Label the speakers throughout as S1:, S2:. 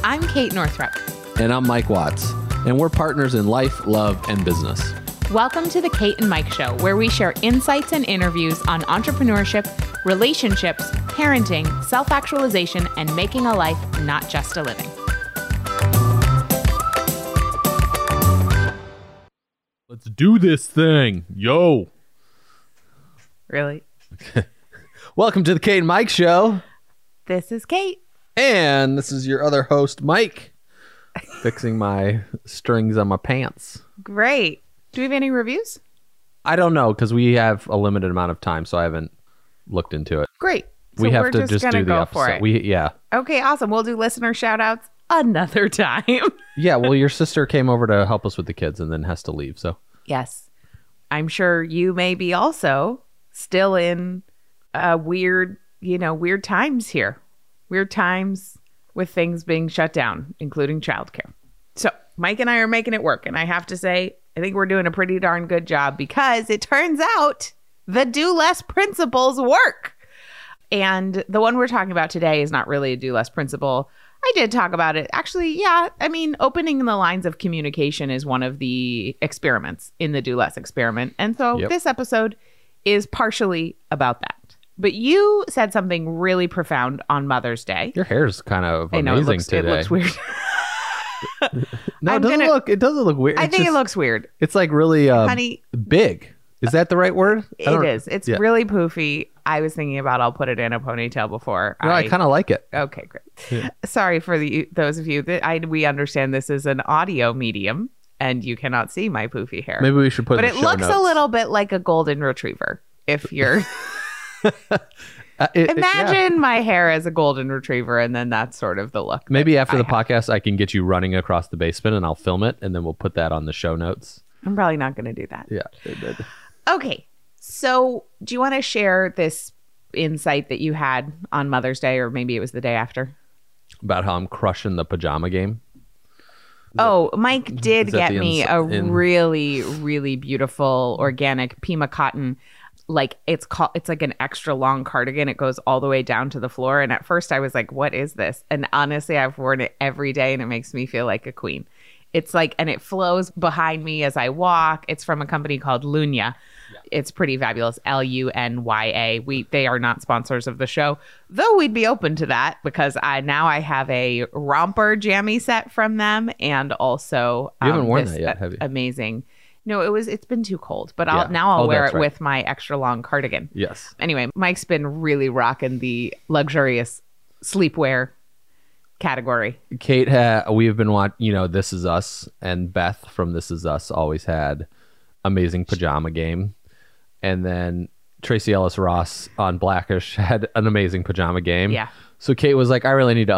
S1: I'm Kate Northrup.
S2: And I'm Mike Watts. And we're partners in life, love, and business.
S1: Welcome to the Kate and Mike Show, where we share insights and interviews on entrepreneurship, relationships, parenting, self-actualization, and making a life, not just a living.
S2: Let's do this thing. Yo.
S1: Really?
S2: Welcome to the Kate and Mike Show.
S1: This is Kate.
S2: And this is your other host, Mike. Fixing my strings on my pants.
S1: Great. Do we have any reviews?
S2: I don't know, because we have a limited amount of time, so I haven't looked into it.
S1: Great. So
S2: we have
S1: we're
S2: to just
S1: gonna
S2: do the
S1: go
S2: episode.
S1: for it.
S2: Yeah.
S1: Okay, awesome. We'll do listener shout outs another time.
S2: Yeah, well, your sister came over to help us with the kids and then has to leave, so.
S1: Yes. I'm sure you may be also still in weird times here. Weird times with things being shut down, including childcare. So Mike and I are making it work. And I have to say, I think we're doing a pretty darn good job, because it turns out the do less principles work. And the one we're talking about today is not really a do less principle. I did talk about it. Actually, yeah. I mean, opening the lines of communication is one of the experiments in the do less experiment. And so This episode is partially about that. But you said something really profound on Mother's Day.
S2: Your hair's kind of amazing today.
S1: It looks weird.
S2: No, it doesn't look weird.
S1: I think it looks weird.
S2: It's like really
S1: Honey,
S2: big. Is that the right word?
S1: It is. It's really poofy. I was thinking about I'll put it in a ponytail before.
S2: No, I kind of like it.
S1: Okay, great.
S2: Yeah.
S1: Sorry for those of you that we understand this is an audio medium and you cannot see my poofy hair.
S2: Maybe we should put.
S1: But
S2: it
S1: it looks a little bit like a golden retriever. If you're imagine my hair as a golden retriever, and then that's sort of the look.
S2: Maybe after the podcast, I can get you running across the basement, and I'll film it, and then we'll put that on the show notes.
S1: I'm probably not going to do that.
S2: Yeah, they did.
S1: Okay, so do you want to share this insight that you had on Mother's Day, or maybe it was the day after?
S2: About how I'm crushing the pajama game.
S1: Mike did get me a really, really beautiful organic Pima cotton. Like it's like an extra long cardigan. It goes all the way down to the floor. And at first I was like, what is this? And honestly, I've worn it every day and it makes me feel like a queen. It's like, and it flows behind me as I walk. It's from a company called Lunya. Yeah. It's pretty fabulous. Lunya. They are not sponsors of the show, though we'd be open to that, because I have a romper jammy set from them. And also,
S2: you haven't worn that yet, have you?
S1: Amazing. No, it's been too cold, but I'll wear it with my extra long cardigan.
S2: Yes.
S1: Anyway, Mike's been really rocking the luxurious sleepwear category.
S2: Kate, we have been watching, This Is Us, and Beth from This Is Us always had amazing pajama game. And then Tracy Ellis Ross on Blackish had an amazing pajama game.
S1: Yeah.
S2: So Kate was like, I really need to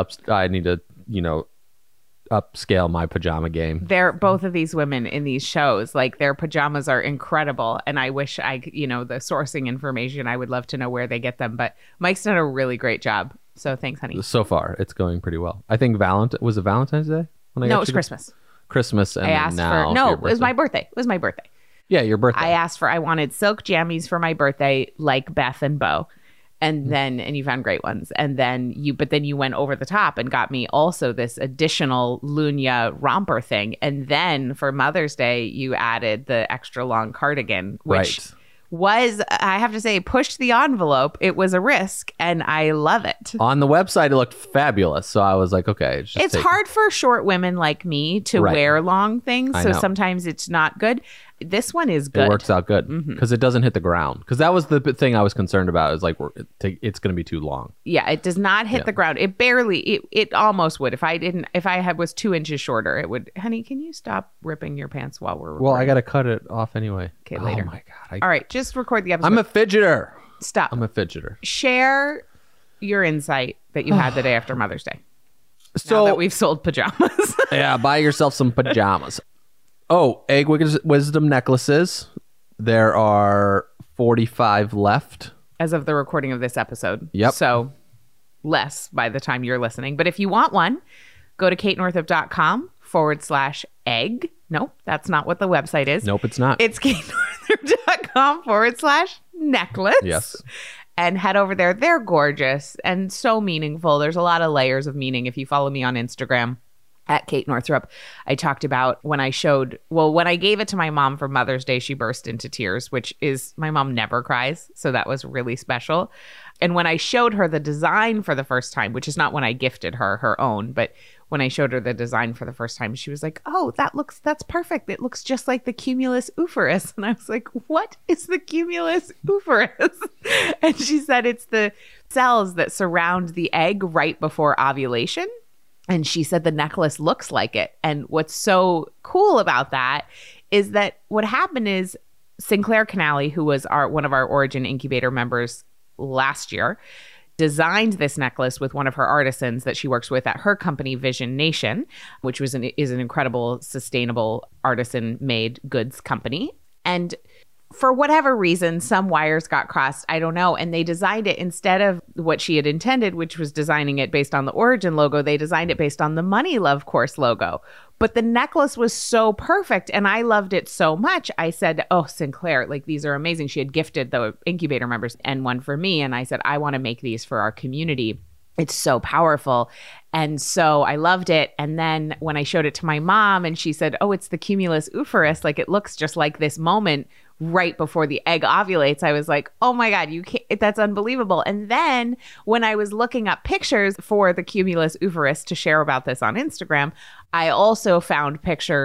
S2: upscale my pajama game.
S1: They're both of these women in these shows, like their pajamas are incredible, and I wish the sourcing information, I would love to know where they get them, but Mike's done a really great job, so thanks, honey.
S2: So far it's going pretty well. I think was it Valentine's Day when
S1: it was Christmas.
S2: And
S1: I asked it was my birthday.
S2: Yeah, your birthday.
S1: I wanted silk jammies for my birthday, like Beth and Bo. And then, you found great ones. And then you went over the top and got me also this additional Lunya romper thing. And then for Mother's Day, you added the extra long cardigan, which was, I have to say, pushed the envelope. It was a risk, and I love it.
S2: On the website, it looked fabulous. So I was like, okay.
S1: It's hard for short women like me to wear long things. So sometimes it's not good. This one is good.
S2: It works out good because it doesn't hit the ground. Because that was the thing I was concerned about. Is like it's going to be too long.
S1: Yeah, it does not hit the ground. It barely. It almost would. If I was 2 inches shorter, it would. Honey, can you stop ripping your pants while we're recording?
S2: Well, I got to cut it off anyway.
S1: Okay, later.
S2: Oh my god.
S1: All right, just record the episode.
S2: I'm a fidgeter.
S1: Stop.
S2: I'm a fidgeter.
S1: Share your insight that you had the day after Mother's Day.
S2: So
S1: now that we've sold pajamas.
S2: Yeah, buy yourself some pajamas. Oh, egg wisdom necklaces. There are 45 left.
S1: As of the recording of this episode.
S2: Yep.
S1: So less by the time you're listening. But if you want one, go to katenorthup.com/egg. Nope, that's not what the website is.
S2: Nope, it's not.
S1: It's katenorthup.com/necklace.
S2: Yes.
S1: and head over there. They're gorgeous and so meaningful. There's a lot of layers of meaning. If you follow me on Instagram at Kate Northrup, I talked about when I gave it to my mom for Mother's Day, she burst into tears, which is, my mom never cries. So that was really special. And when I showed her the design for the first time, which is not when I gifted her her own, but when I showed her the design for the first time, she was like, oh, that's perfect. It looks just like the cumulus oophoris. And I was like, what is the cumulus oophoris? And she said it's the cells that surround the egg right before ovulation. And she said the necklace looks like it. And what's so cool about that is that what happened is Sinclair Canali, who was one of our Origin Incubator members last year, designed this necklace with one of her artisans that she works with at her company, Vision Nation, which is an incredible, sustainable artisan-made goods company. And for whatever reason, some wires got crossed. I don't know. And they designed it instead of what she had intended, which was designing it based on the Origin logo. They designed it based on the Money Love course logo. But the necklace was so perfect and I loved it so much. I said, oh, Sinclair, like these are amazing. She had gifted the incubator members and one for me. And I said, I want to make these for our community. It's so powerful. And so I loved it. And then when I showed it to my mom and she said, oh, it's the cumulus oophoris, like it looks just like this moment right before the egg ovulates, I was like, oh my God, that's unbelievable. And then when I was looking up pictures for the cumulus oophoris to share about this on Instagram, I also found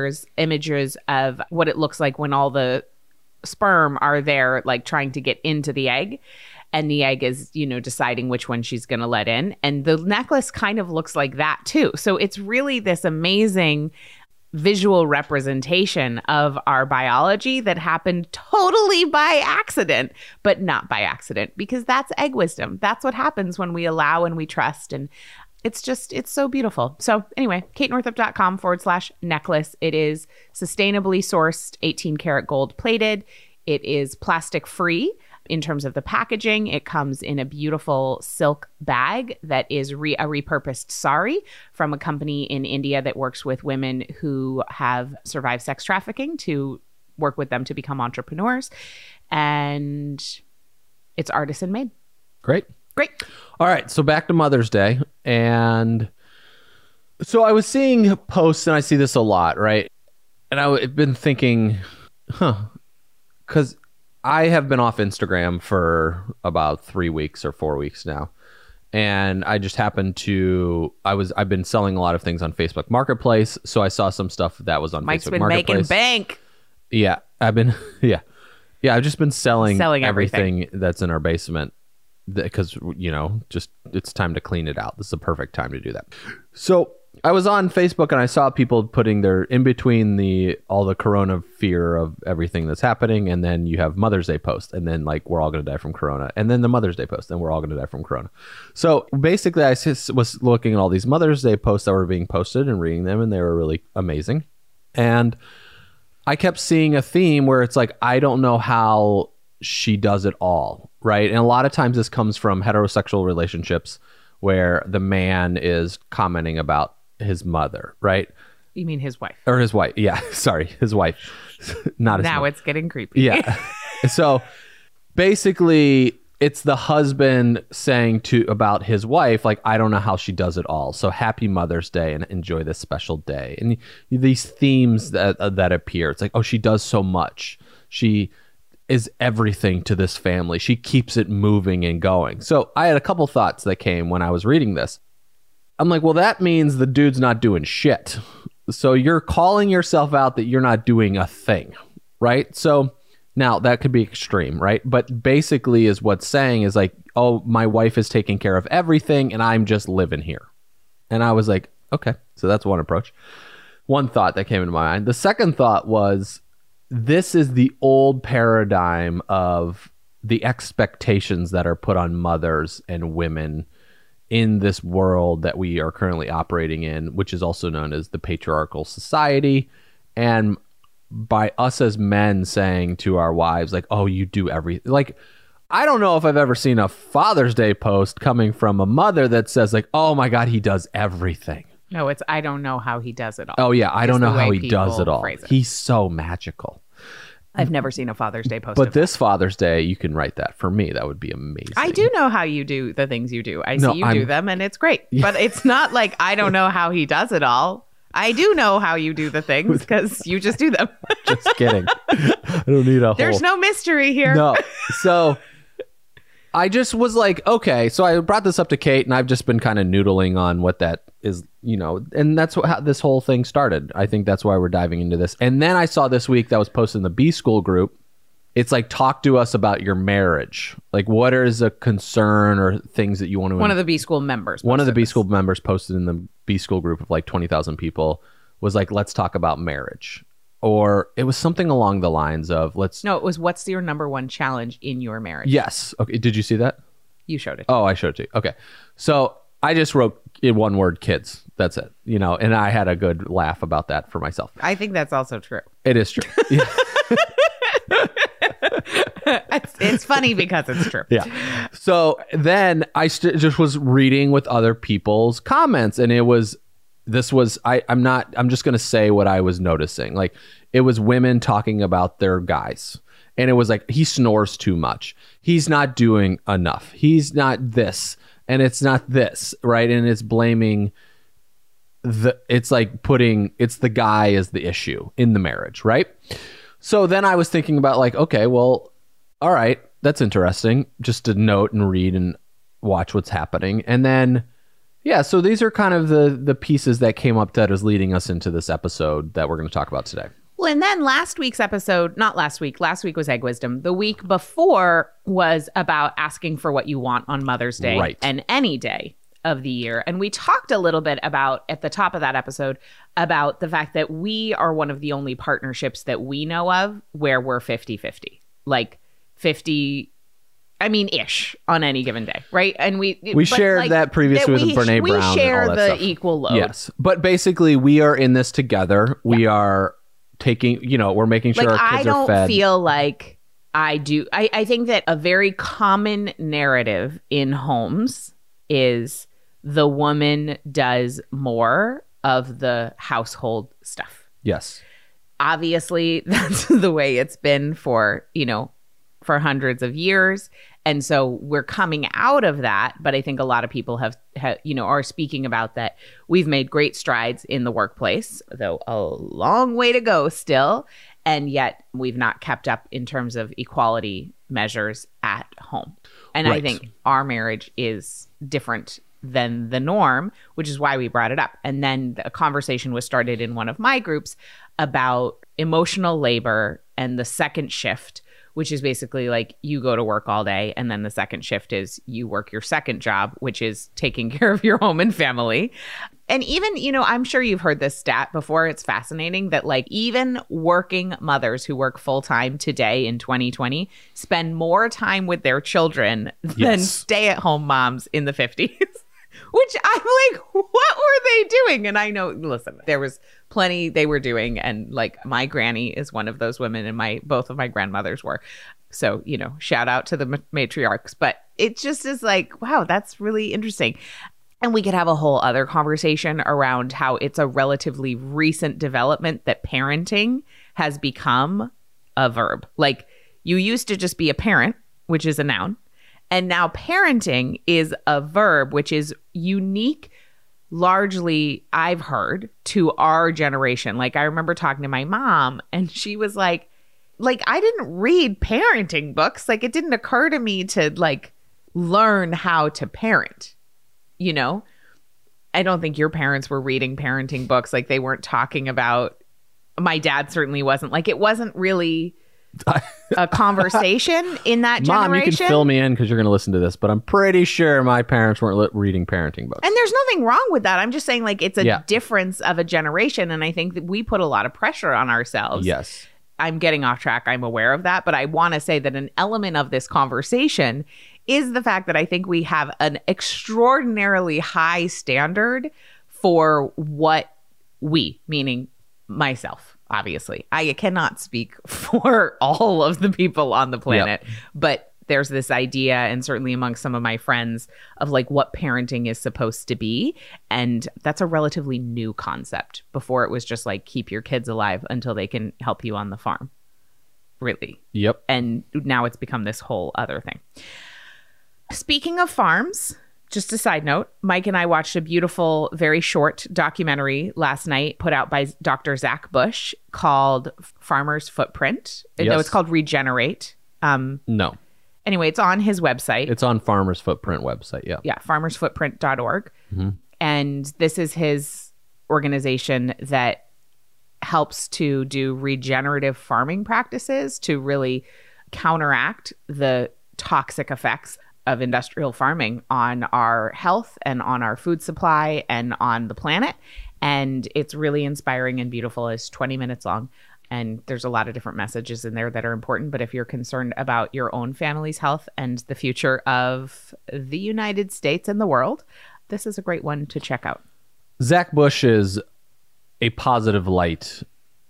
S1: images of what it looks like when all the sperm are there, like trying to get into the egg. And the egg is, deciding which one she's going to let in. And the necklace kind of looks like that too. So it's really this amazing visual representation of our biology that happened totally by accident, but not by accident, because that's egg wisdom. That's what happens when we allow and we trust. And it's so beautiful. So anyway, katenorthrup.com/necklace. It is sustainably sourced, 18 karat gold plated. It is plastic free. In terms of the packaging, it comes in a beautiful silk bag that is a repurposed sari from a company in India that works with women who have survived sex trafficking to work with them to become entrepreneurs. And it's artisan made.
S2: Great. All right. So back to Mother's Day. And so I was seeing posts, and I see this a lot, right? And I've been thinking, because I have been off Instagram for about 3 weeks or 4 weeks now. And I just happened to, I've been selling a lot of things on Facebook Marketplace. So I saw some stuff that was on
S1: Mike's
S2: Facebook
S1: been
S2: Marketplace.
S1: making bank.
S2: Yeah. I've just been selling everything that's in our basement because, just it's time to clean it out. This is a perfect time to do that. So I was on Facebook and I saw people putting their in between all the corona fear of everything that's happening, and then you have Mother's Day post, and then like we're all going to die from corona, and then the Mother's Day post, and we're all going to die from corona. So basically, I was looking at all these Mother's Day posts that were being posted and reading them, and they were really amazing. And I kept seeing a theme where it's like, I don't know how she does it all, right? And a lot of times this comes from heterosexual relationships where the man is commenting about his mother, right?
S1: You mean his wife?
S2: Or his wife. Yeah. Sorry. His wife. Not his
S1: Now
S2: mother.
S1: It's getting creepy.
S2: Yeah. So basically it's the husband saying about his wife, like, I don't know how she does it all. So happy Mother's Day and enjoy this special day. And these themes that appear, it's like, oh, she does so much. She is everything to this family. She keeps it moving and going. So I had a couple thoughts that came when I was reading this. I'm like, well, that means the dude's not doing shit. So you're calling yourself out that you're not doing a thing, right? So now that could be extreme, right? But basically is what's saying is like, oh, my wife is taking care of everything and I'm just living here. And I was like, okay, so that's one approach. One thought that came into my mind. The second thought was, this is the old paradigm of the expectations that are put on mothers and women in this world that we are currently operating in, which is also known as the patriarchal society. And by us as men saying to our wives, like, oh, you do everything. Like, I don't know if I've ever seen a Father's Day post coming from a mother that says like, oh my God, he does everything.
S1: No, it's, I don't know how he does it all.
S2: Oh yeah, I don't know how he does
S1: people
S2: it all.
S1: phrase it.
S2: He's so magical.
S1: I've never seen a Father's Day post.
S2: But this Father's Day, you can write that for me. That would be amazing.
S1: I do know how you do the things you do. I see you do them, and it's great. But it's not like I don't know how he does it all. I do know how you do the things because you just do them.
S2: Just kidding. I don't need a
S1: There's no mystery here.
S2: No. So I just was like, okay. So I brought this up to Kate, and I've just been kind of noodling on what that is, and that's how this whole thing started. I think that's why we're diving into this. And then I saw this week that was posted in the B School group. It's like, talk to us about your marriage. Like, what is a concern or things that you want to...
S1: One of the B School members.
S2: One of the B School members posted in the B School group of like 20,000 people was like, let's talk about marriage. Or it was something along the lines of, No,
S1: it was, what's your number one challenge in your marriage?
S2: Yes. Okay. Did you see that?
S1: You showed it.
S2: Oh, I showed it to you. Okay. So I just wrote in one word, kids. That's it. And I had a good laugh about that for myself.
S1: I think that's also true.
S2: It is true. Yeah.
S1: It's funny because it's true.
S2: Yeah. So then I just was reading with other people's comments, and I'm just going to say what I was noticing. Like, it was women talking about their guys, and it was like, he snores too much. He's not doing enough. He's not this, and it's not this, right? And it's blaming it's the guy as the issue in the marriage, right? So then I was thinking about like, okay, well, all right, that's interesting. Just to note and read and watch what's happening. And then, yeah, so these are kind of the pieces that came up that is leading us into this episode that we're going to talk about today.
S1: Well, and then last week was Egg Wisdom. The week before was about asking for what you want on Mother's Day,
S2: right,
S1: and any day of the year. And we talked a little bit about, at the top of that episode, about the fact that we are one of the only partnerships that we know of where we're 50-50. Like 50, ish on any given day, right? And we
S2: shared that previously with Brene Brown.
S1: We share
S2: and all that
S1: the
S2: stuff.
S1: Equal load.
S2: Yes. But basically, we are in this together. Yeah. We are taking, we're making sure our kids are fed.
S1: I don't feel like I do. I think that a very common narrative in homes is the woman does more of the household stuff.
S2: Yes.
S1: Obviously, that's the way it's been for hundreds of years. And so we're coming out of that. But I think a lot of people have are speaking about that. We've made great strides in the workplace, though a long way to go still. And yet we've not kept up in terms of equality measures at home. And right. I think our marriage is different than the norm, which is why we brought it up. And then a conversation was started in one of my groups about emotional labor and the second shift, which is basically like you go to work all day, and then the second shift is you work your second job, which is taking care of your home and family. And even, I'm sure you've heard this stat before. It's fascinating that like even working mothers who work full time today in 2020 spend more time with their children than stay-at-home moms in the 50s. Which I'm like, what were they doing? And I know, listen, there was plenty they were doing. And like my granny is one of those women, and both of my grandmothers were. So, shout out to the matriarchs. But it just is like, wow, that's really interesting. And we could have a whole other conversation around how it's a relatively recent development that parenting has become a verb. Like you used to just be a parent, which is a noun. And now parenting is a verb, which is unique, largely, I've heard, to our generation. Like, I remember talking to my mom, and she was like, I didn't read parenting books. Like, it didn't occur to me to, like, learn how to parent, I don't think your parents were reading parenting books. Like, they weren't talking about, my dad certainly wasn't. Like, it wasn't really a conversation in that generation.
S2: Mom, you can fill me in because you're going to listen to this, but I'm pretty sure my parents weren't reading parenting books.
S1: And there's nothing wrong with that. I'm just saying, like, it's a difference of a generation, and I think that we put a lot of pressure on ourselves.
S2: Yes.
S1: I'm getting off track. I'm aware of that, but I want to say that an element of this conversation is the fact that I think we have an extraordinarily high standard for what we, meaning myself, obviously. I cannot speak for all of the people on the planet, but there's this idea, and certainly among some of my friends, of like what parenting is supposed to be. And that's a relatively new concept. Before it was just like keep your kids alive until they can help you on the farm. really.
S2: Yep.
S1: And now it's become this whole other thing. Speaking of farms, just a side note, Mike and I watched a beautiful, very short documentary last night put out by Dr. Zach Bush called Farmer's Footprint.
S2: Yes.
S1: No, it's called Regenerate.
S2: No.
S1: Anyway, it's on his website.
S2: It's on Farmer's Footprint website. Yeah.
S1: Yeah, farmersfootprint.org.
S2: Mm-hmm.
S1: And this is his organization that helps to do regenerative farming practices to really counteract the toxic effects of industrial farming on our health and on our food supply and on the planet. And it's really inspiring and beautiful. It's 20 minutes long. And there's a lot of different messages in there that are important. But if you're concerned about your own family's health and the future of the United States and the world, this is a great one to check out.
S2: Zach Bush is a positive light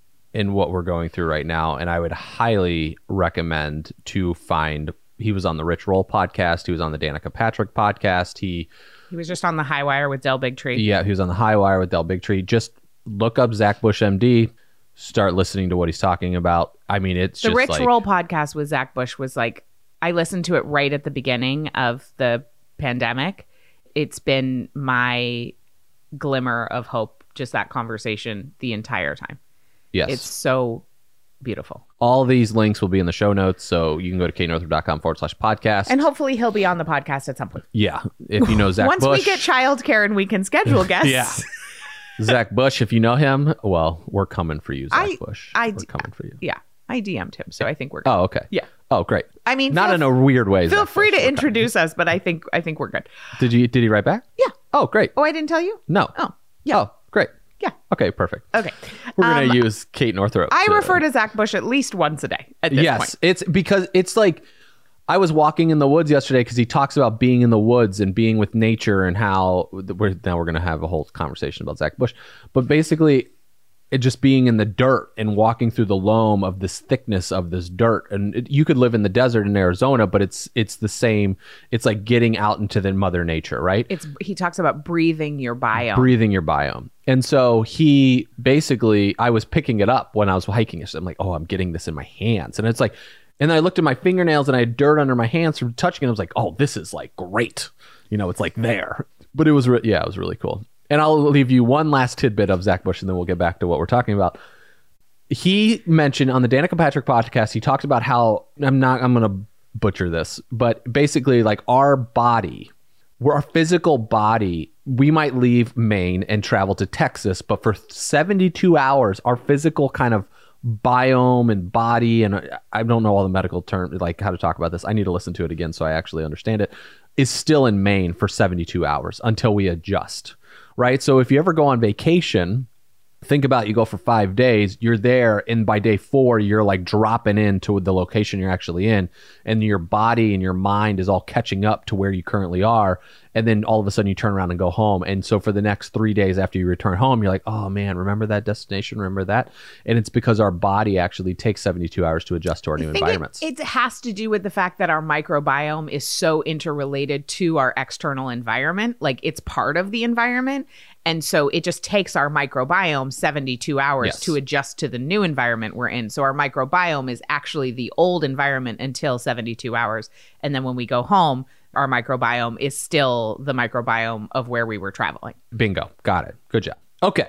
S2: in what we're going through right now. And I would highly recommend to find, he was on the Rich Roll podcast. He was on the Danica Patrick podcast. He
S1: was just on the High Wire with Del Bigtree.
S2: Yeah, he was on the High Wire with Del Bigtree. Just look up Zach Bush MD. Start listening to what he's talking about. I mean, it's
S1: the
S2: just
S1: Rich
S2: like,
S1: Roll podcast with Zach Bush was like, I listened to it right at the beginning of the pandemic. It's been my glimmer of hope, just that conversation the entire time.
S2: Yes.
S1: It's so beautiful.
S2: All these links will be in the show notes, so you can go to katenorthrup.com/podcast.
S1: And hopefully he'll be on the podcast at some point.
S2: Yeah. If you know Zach
S1: Once
S2: Bush.
S1: we get childcare and we can schedule guests.
S2: Yeah. Zach Bush, if you know him, well, we're coming for you, Zach Bush. We're coming for you.
S1: Yeah. I DM'd him, so I think we're good.
S2: Oh, okay.
S1: Yeah.
S2: Oh, great.
S1: I mean,
S2: not in a weird way.
S1: Feel
S2: Zach
S1: free
S2: Bush.
S1: to introduce us, but I think we're good.
S2: Did he write back?
S1: Yeah.
S2: Oh, great.
S1: Oh, I didn't tell you?
S2: No.
S1: Oh, yeah.
S2: Oh, great.
S1: Yeah.
S2: Okay, perfect.
S1: Okay.
S2: We're going to use Kate Northrup.
S1: I refer to Zach Bush at least once a day at this point.
S2: It's because it's like, I was walking in the woods yesterday because he talks about being in the woods and being with nature and how we're going to have a whole conversation about Zach Bush. But basically, it just being in the dirt and walking through the loam of this thickness of this dirt. And you could live in the desert in Arizona, but it's the same. It's like getting out into the mother nature, right?
S1: He talks about breathing your biome.
S2: Breathing your biome. And so he basically, I was picking it up when I was hiking. So I'm like, oh, I'm getting this in my hands. And it's like, and then I looked at my fingernails and I had dirt under my hands from touching it. I was like, oh, this is like great. You know, it's like there. But it was, it was really cool. And I'll leave you one last tidbit of Zach Bush, and then we'll get back to what we're talking about. He mentioned on the Danica Patrick podcast, he talked about how, I'm going to butcher this, but basically like our body, our physical body, we might leave Maine and travel to Texas, but for 72 hours, our physical kind of biome and body, and I don't know all the medical terms, like how to talk about this. I need to listen to it again so I actually understand it, is still in Maine for 72 hours until we adjust. Right. So if you ever go on vacation, think about you go for 5 days, you're there. And by day 4, you're like dropping into the location you're actually in. And your body and your mind is all catching up to where you currently are. And then all of a sudden you turn around and go home. And so for the next 3 days after you return home, you're like, oh man, remember that destination? Remember that? And it's because our body actually takes 72 hours to adjust to our new environments.
S1: It has to do with the fact that our microbiome is so interrelated to our external environment. Like it's part of the environment. And so it just takes our microbiome 72 hours to adjust to the new environment we're in. So our microbiome is actually the old environment until 72 hours. And then when we go home, our microbiome is still the microbiome of where we were traveling.
S2: Bingo. Got it. Good job. Okay.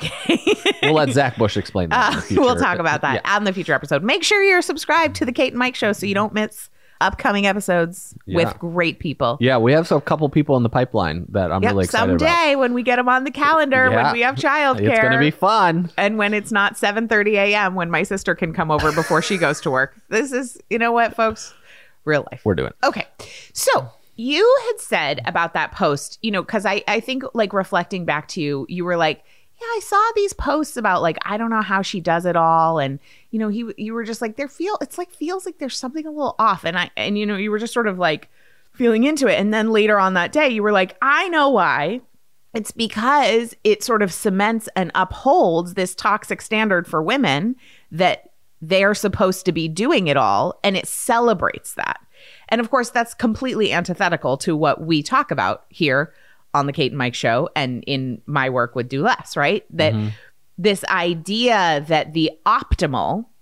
S1: Okay.
S2: We'll let Zach Bush explain that in the future.
S1: We'll talk about that on the future episode. Make sure you're subscribed to the Kate and Mike Show so you don't miss upcoming episodes with great people.
S2: Yeah, we have a couple people in the pipeline that I'm really excited about.
S1: Someday when we get them on the calendar, when we have childcare.
S2: It's going to be fun.
S1: And when it's not 7:30 a.m. when my sister can come over before she goes to work. This is, you know what, folks? Real life.
S2: We're doing it.
S1: Okay. So you had said about that post, you know, because I think like reflecting back to you, you were like, yeah, I saw these posts about like, I don't know how she does it all. And, you know, you were just like, feels like there's something a little off. And you know, you were just sort of like feeling into it. And then later on that day, you were like, I know why. It's because it sort of cements and upholds this toxic standard for women that they're supposed to be doing it all. And it celebrates that. And of course, that's completely antithetical to what we talk about here on the Kate and Mike Show and in my work with Do Less, right? That this idea that the optimal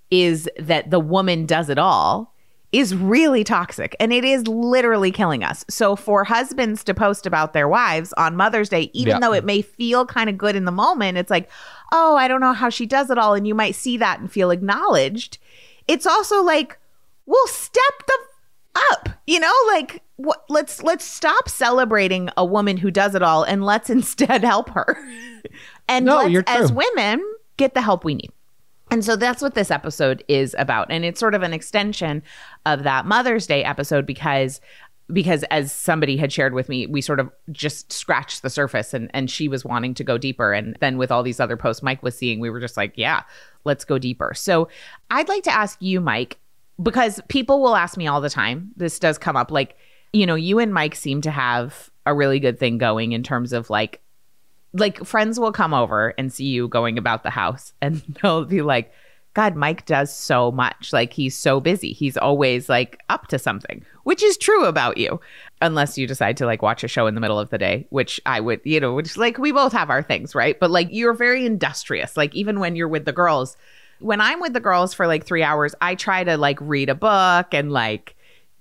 S1: is that the woman does it all is really toxic, and it is literally killing us. So for husbands to post about their wives on Mother's Day, even though it may feel kind of good in the moment, it's like, oh, I don't know how she does it all. And you might see that and feel acknowledged. It's also like, well, step the up, like let's stop celebrating a woman who does it all, and let's instead help her. And let's, as women, get the help we need. And so that's what this episode is about. And it's sort of an extension of that Mother's Day episode because as somebody had shared with me, we sort of just scratched the surface, and she was wanting to go deeper. And then with all these other posts Mike was seeing, we were just like, yeah, let's go deeper. So I'd like to ask you, Mike, because people will ask me all the time, this does come up, like, you and Mike seem to have a really good thing going in terms of like friends will come over and see you going about the house, and they'll be like, God, Mike does so much. Like, he's so busy. He's always like up to something, which is true about you, unless you decide to like watch a show in the middle of the day, which I would, which like we both have our things, right? But like you're very industrious. Like even when you're with the girls, when I'm with the girls for like 3 hours, I try to like read a book and like,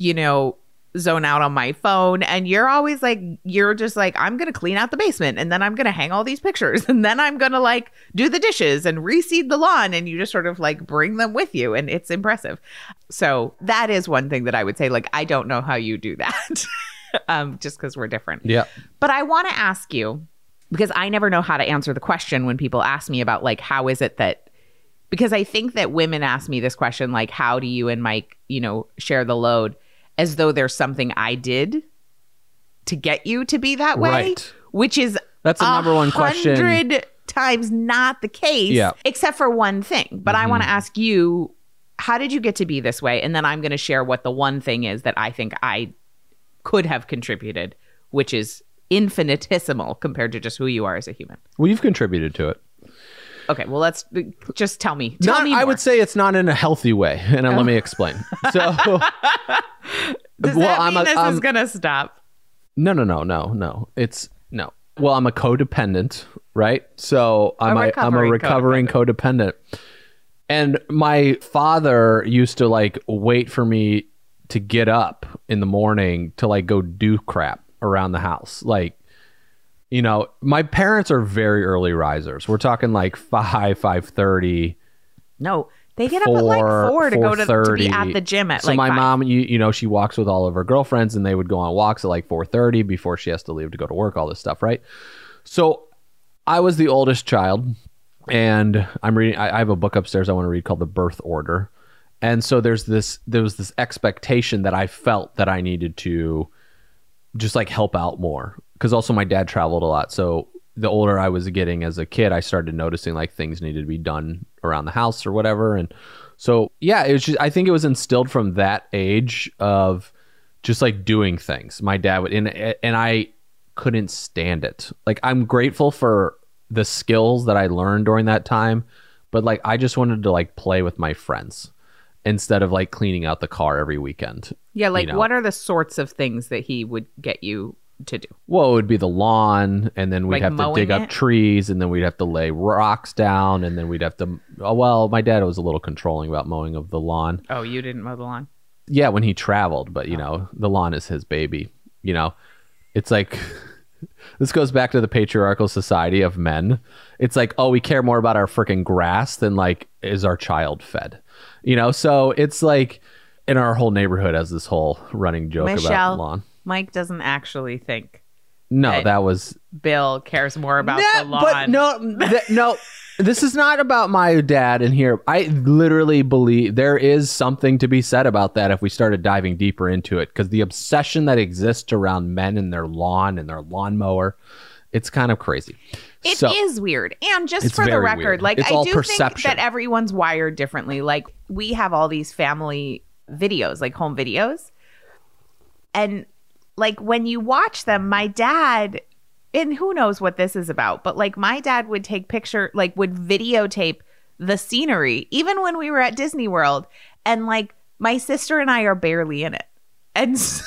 S1: zone out on my phone, and you're just like, I'm gonna clean out the basement, and then I'm gonna hang all these pictures, and then I'm gonna like do the dishes and reseed the lawn, and you just sort of like bring them with you, and it's impressive. So that is one thing that I would say, like, I don't know how you do that. Just because we're different.
S2: Yeah.
S1: But I want to ask you, because I never know how to answer the question when people ask me about like, how is it that, because I think that women ask me this question, like, how do you and Mike, share the load, as though there's something I did to get you to be that way,
S2: right?
S1: Which is
S2: that's the number one question.
S1: 100 times not the case, except for one thing. But I want to ask you, how did you get to be this way? And then I'm going to share what the one thing is that I think I could have contributed, which is infinitesimal compared to just who you are as a human.
S2: Well, you've contributed to it.
S1: Okay, well, let's just tell me.
S2: I would say it's not in a healthy way, and let me explain. So,
S1: does that mean this is gonna stop?
S2: No. It's no. Well, I'm a codependent, right? So I'm a recovering codependent, and my father used to like wait for me to get up in the morning to like go do crap around the house, like. My parents are very early risers. We're talking like 5:30.
S1: No, they get up at like 4 to go to be at the gym at like 5. So
S2: my mom, she walks with all of her girlfriends, and they would go on walks at like 4:30 before she has to leave to go to work, all this stuff, right? So I was the oldest child, and I'm reading, I have a book upstairs I want to read called The Birth Order. And so there was this expectation that I felt that I needed to just like help out more. Because also my dad traveled a lot. So the older I was getting as a kid, I started noticing like things needed to be done around the house or whatever. And so, yeah, it was just, I think it was instilled from that age of just like doing things. My dad would, and I couldn't stand it. Like, I'm grateful for the skills that I learned during that time. But like, I just wanted to like play with my friends instead of like cleaning out the car every weekend.
S1: Yeah. Like, what are the sorts of things that he would get you to do?
S2: Well, it would be the lawn, and then we'd have to dig up trees, and then we'd have to lay rocks down, and then we'd have to my dad was a little controlling about mowing of the lawn.
S1: Oh, you didn't mow the lawn?
S2: Yeah, when he traveled, but the lawn is his baby. It's like this goes back to the patriarchal society of men. It's like, oh, we care more about our freaking grass than like, is our child fed? So it's like, in our whole neighborhood has this whole running joke about the lawn. Mike
S1: doesn't actually think.
S2: No, that was
S1: Bill cares more about the lawn.
S2: But no, this is not about my dad in here. I literally believe there is something to be said about that if we started diving deeper into it, because the obsession that exists around men and their lawn and their lawnmower, it's kind of crazy.
S1: It is weird. And just for the record, weird. Like, I do think that everyone's wired differently. Like, we have all these family videos, like home videos. And like, when you watch them, my dad, and who knows what this is about, but like, my dad would take would videotape the scenery, even when we were at Disney World. And like, my sister and I are barely in it. And so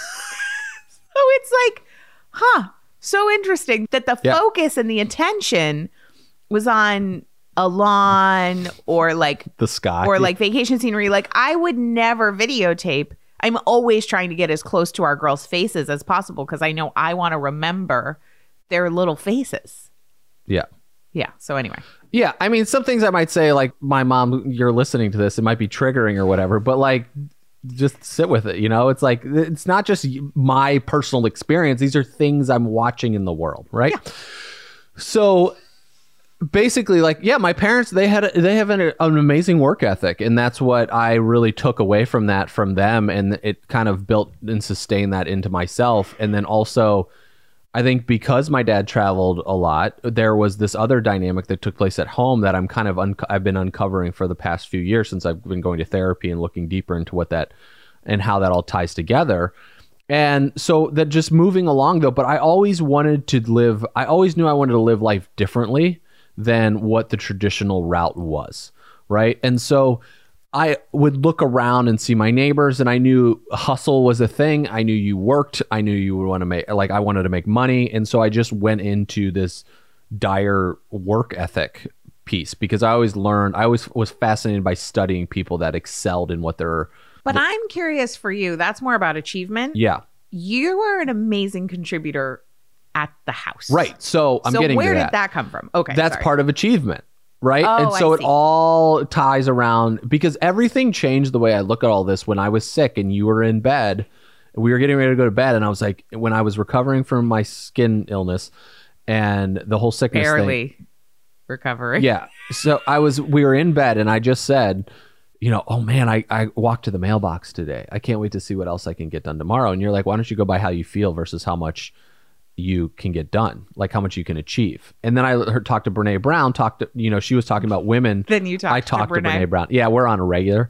S1: it's like, so interesting that the focus and the attention was on a lawn or like
S2: The sky.
S1: or like vacation scenery. Like I would never videotape. I'm always trying to get as close to our girls' faces as possible because I know I want to remember their little faces.
S2: Yeah.
S1: Yeah. So anyway.
S2: Yeah. I mean, some things I might say, like, my mom, you're listening to this, it might be triggering or whatever, but like, just sit with it. You know, it's like, it's not just my personal experience. These are things I'm watching in the world. Right. Yeah. So basically, like, yeah, my parents, they have an amazing work ethic, and that's what I really took away from them, and it kind of built and sustained that into myself. And then also, I think because my dad traveled a lot, there was this other dynamic that took place at home that I'm kind of I've been uncovering for the past few years since I've been going to therapy and looking deeper into what that and how that all ties together. And so that just moving along though, but I always knew I wanted to live life differently than what the traditional route was, right? And so I would look around and see my neighbors, and I knew hustle was a thing. I knew you worked. I knew you would want to I wanted to make money. And so I just went into this dire work ethic piece because I always was fascinated by studying people that excelled in what they're.
S1: But I'm curious for you. That's more about achievement.
S2: Yeah.
S1: You were an amazing contributor at the house.
S2: Right. So I'm getting to that.
S1: Where did that come from? Okay.
S2: That's part of achievement. Right.
S1: Oh,
S2: and so
S1: I
S2: it
S1: see.
S2: all ties around because everything changed the way I look at all this when I was sick and you were in bed. We were getting ready to go to bed. And I was like, when I was recovering from my skin illness and the whole sickness
S1: Barely
S2: thing.
S1: recovering.
S2: Yeah. So we were in bed and I just said, you know, oh man, I walked to the mailbox today. I can't wait to see what else I can get done tomorrow. And you're like, why don't you go by how you feel versus how much you can get done, like how much you can achieve. And then I talked to Brene Brown, she was talking about women.
S1: Then you talked
S2: to Brene Brown. Yeah, we're on a regular.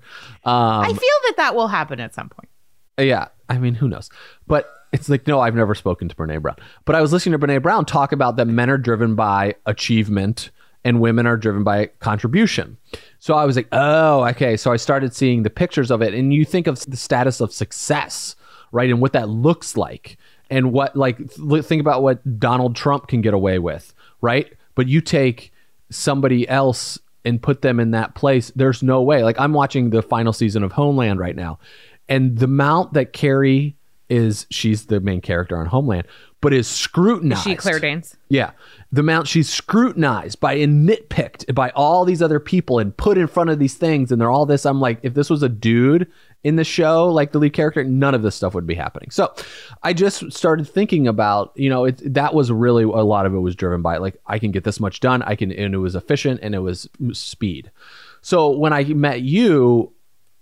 S1: I feel that will happen at some point.
S2: Yeah. I mean, who knows? But it's like, no, I've never spoken to Brene Brown. But I was listening to Brene Brown talk about that men are driven by achievement and women are driven by contribution. So I was like, oh, okay. So I started seeing the pictures of it. And you think of the status of success, right? And what that looks like. And think about what Donald Trump can get away with, right? But you take somebody else and put them in that place. There's no way. Like I'm watching the final season of Homeland right now. And the amount that Carrie she's the main character on Homeland, but is scrutinized.
S1: Is she Claire Danes?
S2: Yeah. The amount she's scrutinized and nitpicked by all these other people and put in front of these things. And they're all this. I'm like, if this was a dude in the show, like the lead character, none of this stuff would be happening. So I just started thinking about, that was really a lot of it was driven by like, I can get this much done. And it was efficient and it was speed. So when I met you,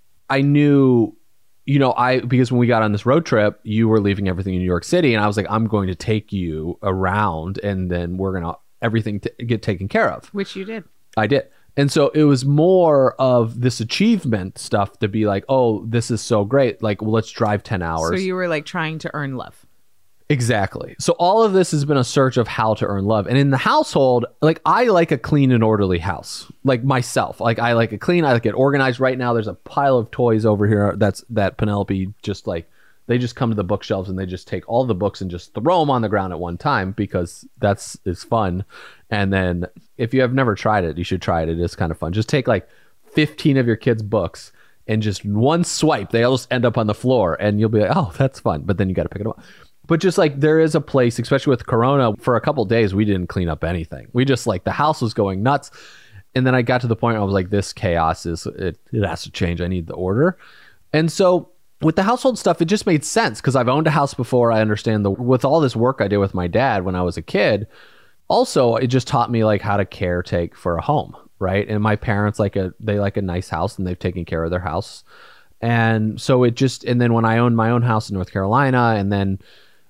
S2: I knew, because when we got on this road trip, you were leaving everything in New York City. And I was like, I'm going to take you around and then we're going to everything to get taken care of.
S1: Which you did.
S2: I did. And so it was more of this achievement stuff to be like, oh, this is so great. Like, well, let's drive 10 hours.
S1: So you were like trying to earn love.
S2: Exactly. So all of this has been a search of how to earn love. And in the household, like I like a clean and orderly house, like myself. Like I like it clean. I like it organized. Right now, there's a pile of toys over here that Penelope just like, they just come to the bookshelves and they just take all the books and just throw them on the ground at one time because it's fun. And then if you have never tried it, you should try it. It is kind of fun. Just take like 15 of your kids' books and just one swipe, they all just end up on the floor and you'll be like, oh, that's fun. But then you got to pick it up. But just like there is a place, especially with Corona, for a couple of days, we didn't clean up anything. We just like the house was going nuts. And then I got to the point where I was like, this chaos it has to change. I need the order. And so with the household stuff, it just made sense because I've owned a house before. I understand with all this work I did with my dad when I was a kid. Also, it just taught me like how to caretake for a home, right? And my parents they like a nice house and they've taken care of their house. And so and then when I owned my own house in North Carolina, and then,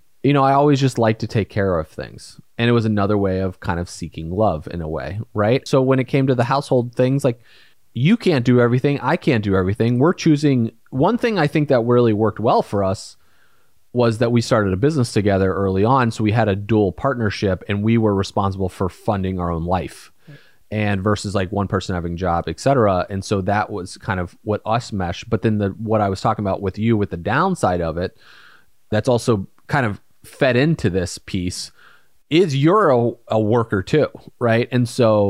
S2: I always just like to take care of things. And it was another way of kind of seeking love in a way, right? So when it came to the household things, like you can't do everything. I can't do everything. We're choosing. One thing I think that really worked well for us was that we started a business together early on. So we had a dual partnership and we were responsible for funding our own life and versus like one person having a job, et cetera. And so that was kind of what us meshed. But then what I was talking about with you with the downside of it, that's also kind of fed into this piece is you're a worker too, right? And so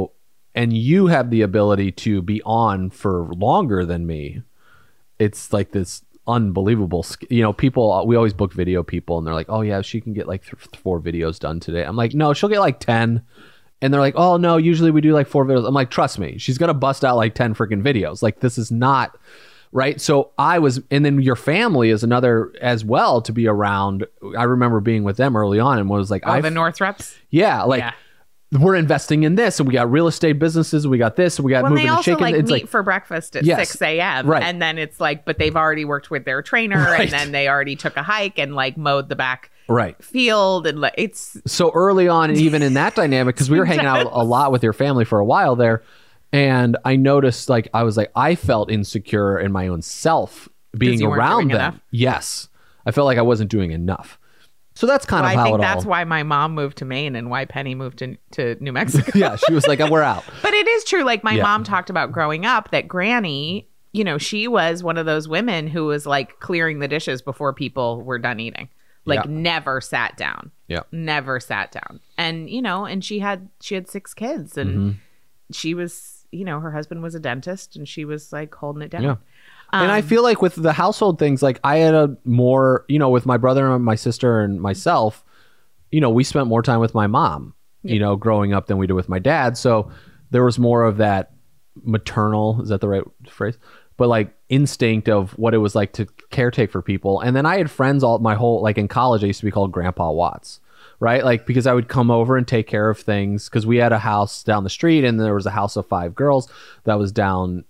S2: and you have the ability to be on for longer than me. It's like this unbelievable, people, we always book video people and they're like, oh yeah, she can get like 4 videos done today. I'm like, no, she'll get like 10. And they're like, oh no, usually we do like 4 videos. I'm like, trust me, she's going to bust out like 10 freaking videos. Like, this is not right. So and then your family is another as well to be around. I remember being with them early on and was like,
S1: the Northrups.
S2: Yeah. Like, we're investing in this, and we got real estate businesses, we got this, and we got moving and shaking.
S1: Like
S2: it's
S1: meet for breakfast at 6 a.m.
S2: Right.
S1: And then it's like, but they've already worked with their trainer, right. And then they already took a hike and like mowed the back field, and it's
S2: so early on, and even in that dynamic, because we were hanging out a lot with your family for a while there, and I noticed I felt insecure in my own self being around them. Enough? Yes, I felt like I wasn't doing enough. So that's kind of how I think
S1: that's why my mom moved to Maine and why Penny moved to New Mexico.
S2: Yeah, she was like, we're out.
S1: But it is true. Like, my mom talked about growing up that Granny, she was one of those women who was like clearing the dishes before people were done eating. Like, never sat down.
S2: Yeah. Never
S1: sat down. And, and she had 6 kids, and she was, her husband was a dentist, and she was like holding it down.
S2: Yeah. And I feel like with the household things, like I had a more, with my brother and my sister and myself, we spent more time with my mom, growing up than we did with my dad. So there was more of that maternal, is that the right phrase? But like instinct of what it was like to caretake for people. And then I had friends my whole, like in college, I used to be called Grandpa Watts, right? Like, because I would come over and take care of things, because we had a house down the street and there was a house of 5 girls that was down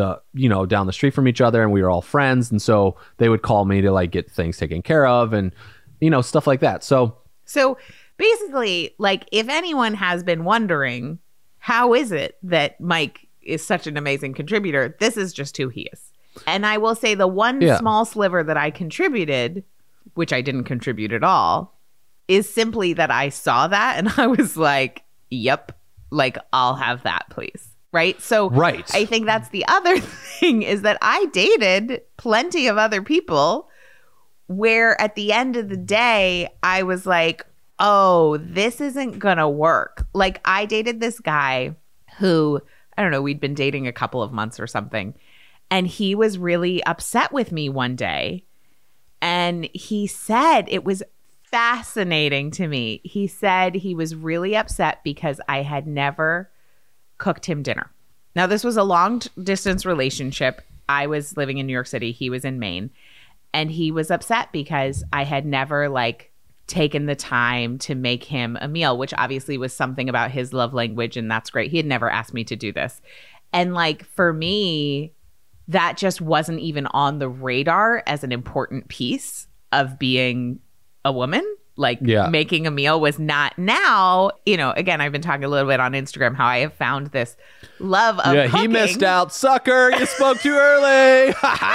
S2: the street from each other, and we were all friends, and so they would call me to like get things taken care of and stuff like that. So
S1: basically, like, if anyone has been wondering how is it that Mike is such an amazing contributor, this is just who he is. And I will say the one small sliver that I contributed, which I didn't contribute at all, is simply that I saw that and I was like, yep, like, I'll have that, please. Right. So I think that's the other thing, is that I dated plenty of other people where at the end of the day, I was like, oh, this isn't going to work. Like, I dated this guy who, I don't know, we'd been dating a couple of months or something. And he was really upset with me one day. And he said, it was fascinating to me. He said he was really upset because I had never cooked him dinner. Now, this was a long distance relationship. I was living in New York City. He was in Maine. And he was upset because I had never like taken the time to make him a meal, which obviously was something about his love language. And that's great. He had never asked me to do this. And like, for me, that just wasn't even on the radar as an important piece of being a woman. Like, making a meal was not. Now, again, I've been talking a little bit on Instagram how I have found this love of cooking.
S2: He missed out. Sucker, you spoke too early.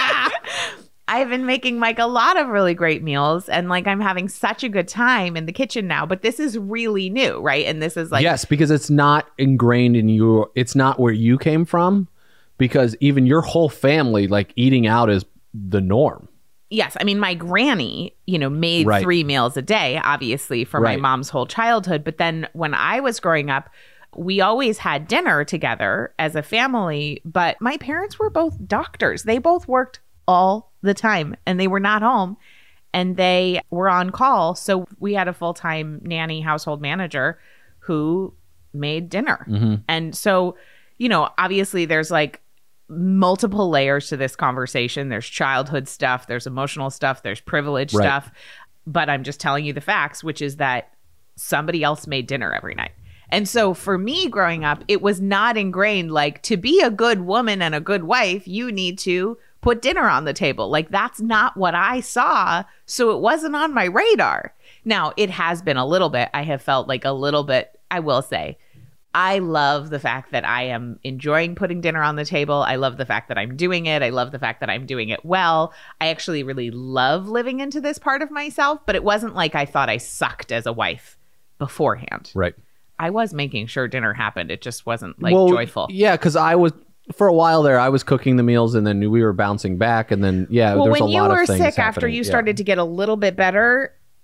S1: I've been making Mike a lot of really great meals, and like, I'm having such a good time in the kitchen now, but this is really new, right? And this is like...
S2: Yes, because it's not ingrained in you. It's not where you came from, because even your whole family, like, eating out is the norm.
S1: Yes. I mean, my granny, made 3 meals a day, obviously, for my mom's whole childhood. But then when I was growing up, we always had dinner together as a family. But my parents were both doctors. They both worked all the time, and they were not home, and they were on call. So we had a full-time nanny, household manager who made dinner. Mm-hmm. And so, obviously there's like multiple layers to this conversation. There's childhood stuff, there's emotional stuff, there's privilege stuff. But I'm just telling you the facts, which is that somebody else made dinner every night. And so for me growing up, it was not ingrained, like, to be a good woman and a good wife, you need to put dinner on the table. Like, that's not what I saw. So it wasn't on my radar. Now, it has been a little bit. I have felt like a little bit, I will say, I love the fact that I am enjoying putting dinner on the table. I love the fact that I'm doing it. I love the fact that I'm doing it well. I actually really love living into this part of myself, but it wasn't like I thought I sucked as a wife beforehand.
S2: Right.
S1: I was making sure dinner happened. It just wasn't like joyful.
S2: Yeah, because I was, for a while there, I was cooking the meals, and then we were bouncing back, and then, there was a lot of things
S1: when you were sick
S2: happening.
S1: After you started to get a little bit better,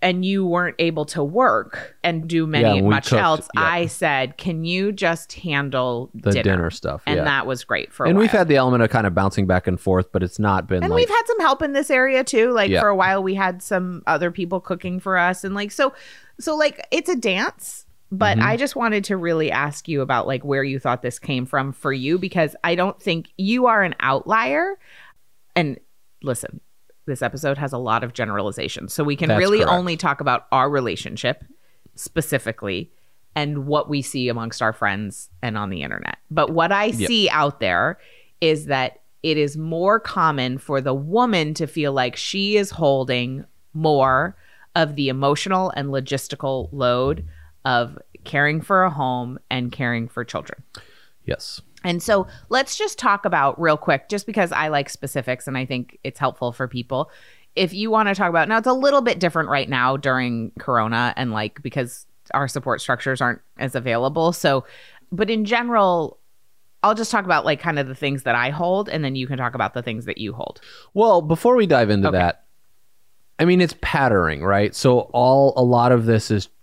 S1: and you weren't able to work and do
S2: Yeah, we
S1: much
S2: cooked,
S1: else,
S2: yeah.
S1: I said, can you just handle
S2: The dinner stuff,
S1: And
S2: yeah.
S1: that was great for a
S2: And
S1: while.
S2: we've had the element of kind of bouncing back and forth, but it's not been
S1: And
S2: like
S1: we've had some help in this area too. Like
S2: Yeah.
S1: for a while we had some other people cooking for us. And like, so like it's a dance, but
S2: Mm-hmm.
S1: I just wanted to really ask you about like where you thought this came from for you, because I don't think you are an outlier. And listen, this episode has a lot of generalizations. So we can
S2: That's
S1: really
S2: correct.
S1: only talk about our relationship specifically and what we see amongst our friends and on the internet. But what I see out there is that it is more common for the woman to feel like she is holding more of the emotional and logistical load of caring for a home and caring for children.
S2: yes.
S1: And so let's just talk about real quick, just because I like specifics and I think it's helpful for people. If you want to talk about, now it's a little bit different right now during Corona and like because our support structures aren't as available. So, but in general, I'll just talk about like kind of the things that I hold, and then you can talk about the things that you hold.
S2: Well, before we dive into
S1: Okay.
S2: that, I mean, it's patterning, right? So a lot of this is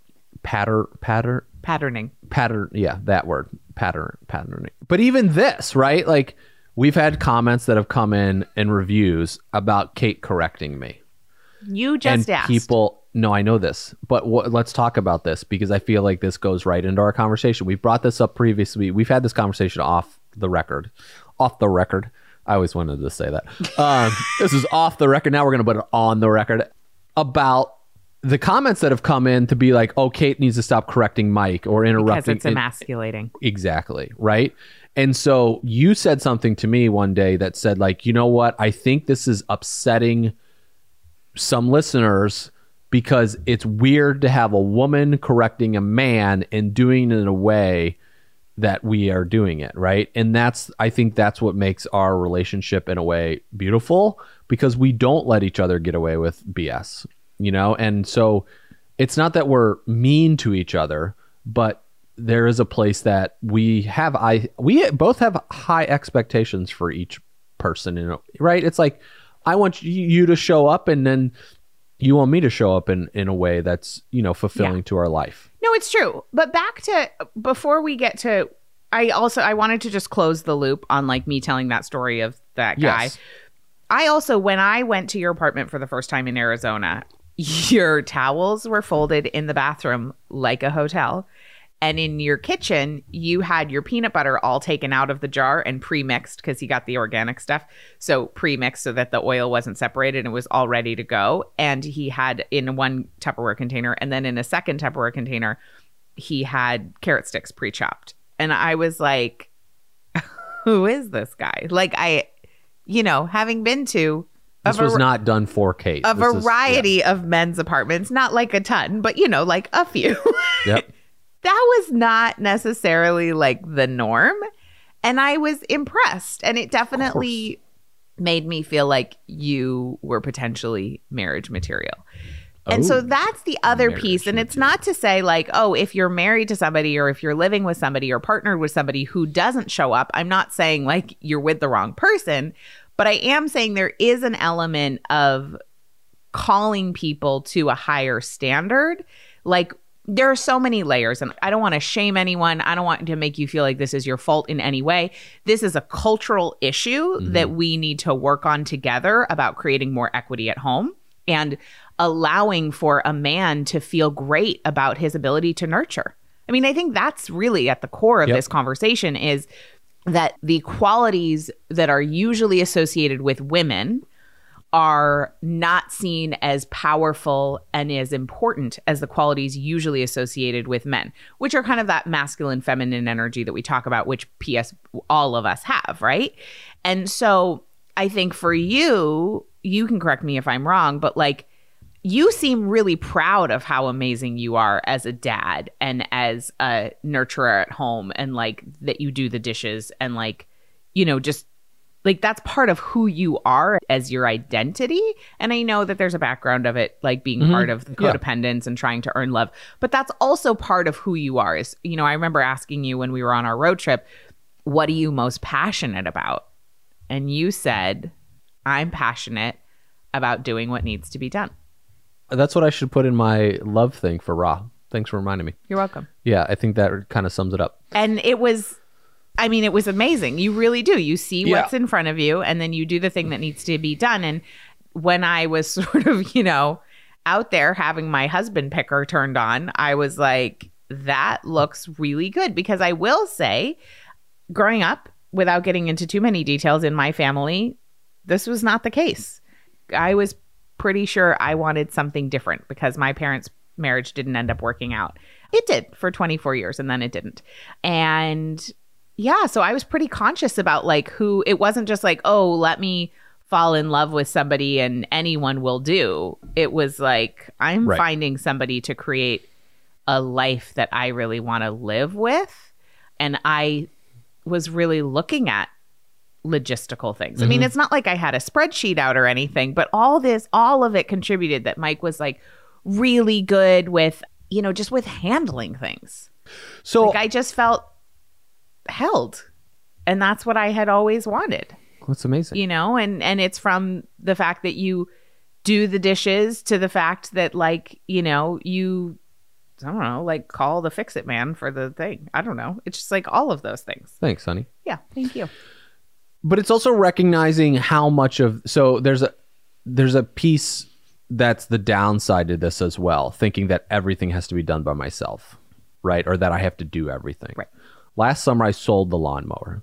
S1: Patterning.
S2: yeah, that word, patterning. But even this, right? Like we've had comments that have come in and reviews about Kate correcting me.
S1: You just
S2: and
S1: asked.
S2: people, no, I know this, but let's talk about this because I feel like this goes right into our conversation. We brought this up previously. We've had this conversation off the record. I always wanted to say that. This is off the record. Now we're going to put it on the record about the comments that have come in to be like, oh, Kate needs to stop correcting Mike or interrupting.
S1: Because it's emasculating.
S2: Exactly. Right. And so you said something to me one day that said like, you know what? I think this is upsetting some listeners because it's weird to have a woman correcting a man and doing it in a way that we are doing it. Right. And I think that's what makes our relationship in a way beautiful, because we don't let each other get away with BS, you know? And so it's not that we're mean to each other, but there is a place that we both have high expectations for each person, right? It's like, I want you to show up, and then you want me to show up in a way that's, fulfilling to our life.
S1: No, it's true. But back to before we get to, I wanted to just close the loop on like me telling that story of that guy.
S2: Yes.
S1: I also, when I went to your apartment for the first time in Arizona, your towels were folded in the bathroom like a hotel. And in your kitchen, you had your peanut butter all taken out of the jar and pre-mixed, because he got the organic stuff. So pre-mixed so that the oil wasn't separated and was all ready to go. And he had in one Tupperware container, and then in a second Tupperware container, he had carrot sticks pre-chopped. And I was like, who is this guy? Like having been to
S2: This was not done for Kate.
S1: a variety of men's apartments, not like a ton, but like a few.
S2: Yep.
S1: That was not necessarily like the norm. And I was impressed. And it definitely made me feel like you were potentially marriage material. And so that's the other piece. And it's not to say like, oh, if you're married to somebody or if you're living with somebody or partnered with somebody who doesn't show up, I'm not saying like you're with the wrong person. But I am saying there is an element of calling people to a higher standard. Like, there are so many layers, and I don't want to shame anyone. I don't want to make you feel like this is your fault in any way. This is a cultural issue that we need to work on together about creating more equity at home and allowing for a man to feel great about his ability to nurture. I mean, I think that's really at the core of this conversation, is that the qualities that are usually associated with women are not seen as powerful and as important as the qualities usually associated with men, which are kind of that masculine, feminine energy that we talk about, which PS all of us have, right? And so I think for you can correct me if I'm wrong, but like, you seem really proud of how amazing you are as a dad and as a nurturer at home, and like that you do the dishes and like, just like that's part of who you are as your identity. And I know that there's a background of it, like being part of the codependence and trying to earn love, but that's also part of who you are. Is, I remember asking you when we were on our road trip, what are you most passionate about? And you said, I'm passionate about doing what needs to be done.
S2: That's what I should put in my love thing for Raw. Thanks for reminding me.
S1: You're welcome.
S2: Yeah, I think that kind of sums it up.
S1: And it was amazing. You really do. You see what's in front of you, and then you do the thing that needs to be done. And when I was sort of, out there having my husband picker turned on, I was like, that looks really good. Because I will say, growing up, without getting into too many details in my family, this was not the case. I was pretty sure I wanted something different because my parents' marriage didn't end up working out. It did for 24 years and then it didn't. And yeah, so I was pretty conscious about like who, it wasn't just like, oh, let me fall in love with somebody and anyone will do. It was like, I'm finding somebody to create a life that I really want to live with. And I was really looking at logistical things. I mean, it's not like I had a spreadsheet out or anything, but all of it contributed that Mike was like really good with, just with handling things. So like, I just felt held. And that's what I had always wanted.
S2: That's amazing.
S1: And it's from the fact that you do the dishes to the fact that like, you, I don't know, like call the fix-it man for the thing. I don't know. It's just like all of those things.
S2: Thanks, honey.
S1: Yeah, thank you.
S2: But it's also recognizing how much of, so there's a piece that's the downside to this as well, thinking that everything has to be done by myself, right? Or that I have to do everything.
S1: Right.
S2: Last summer, I sold the lawnmower.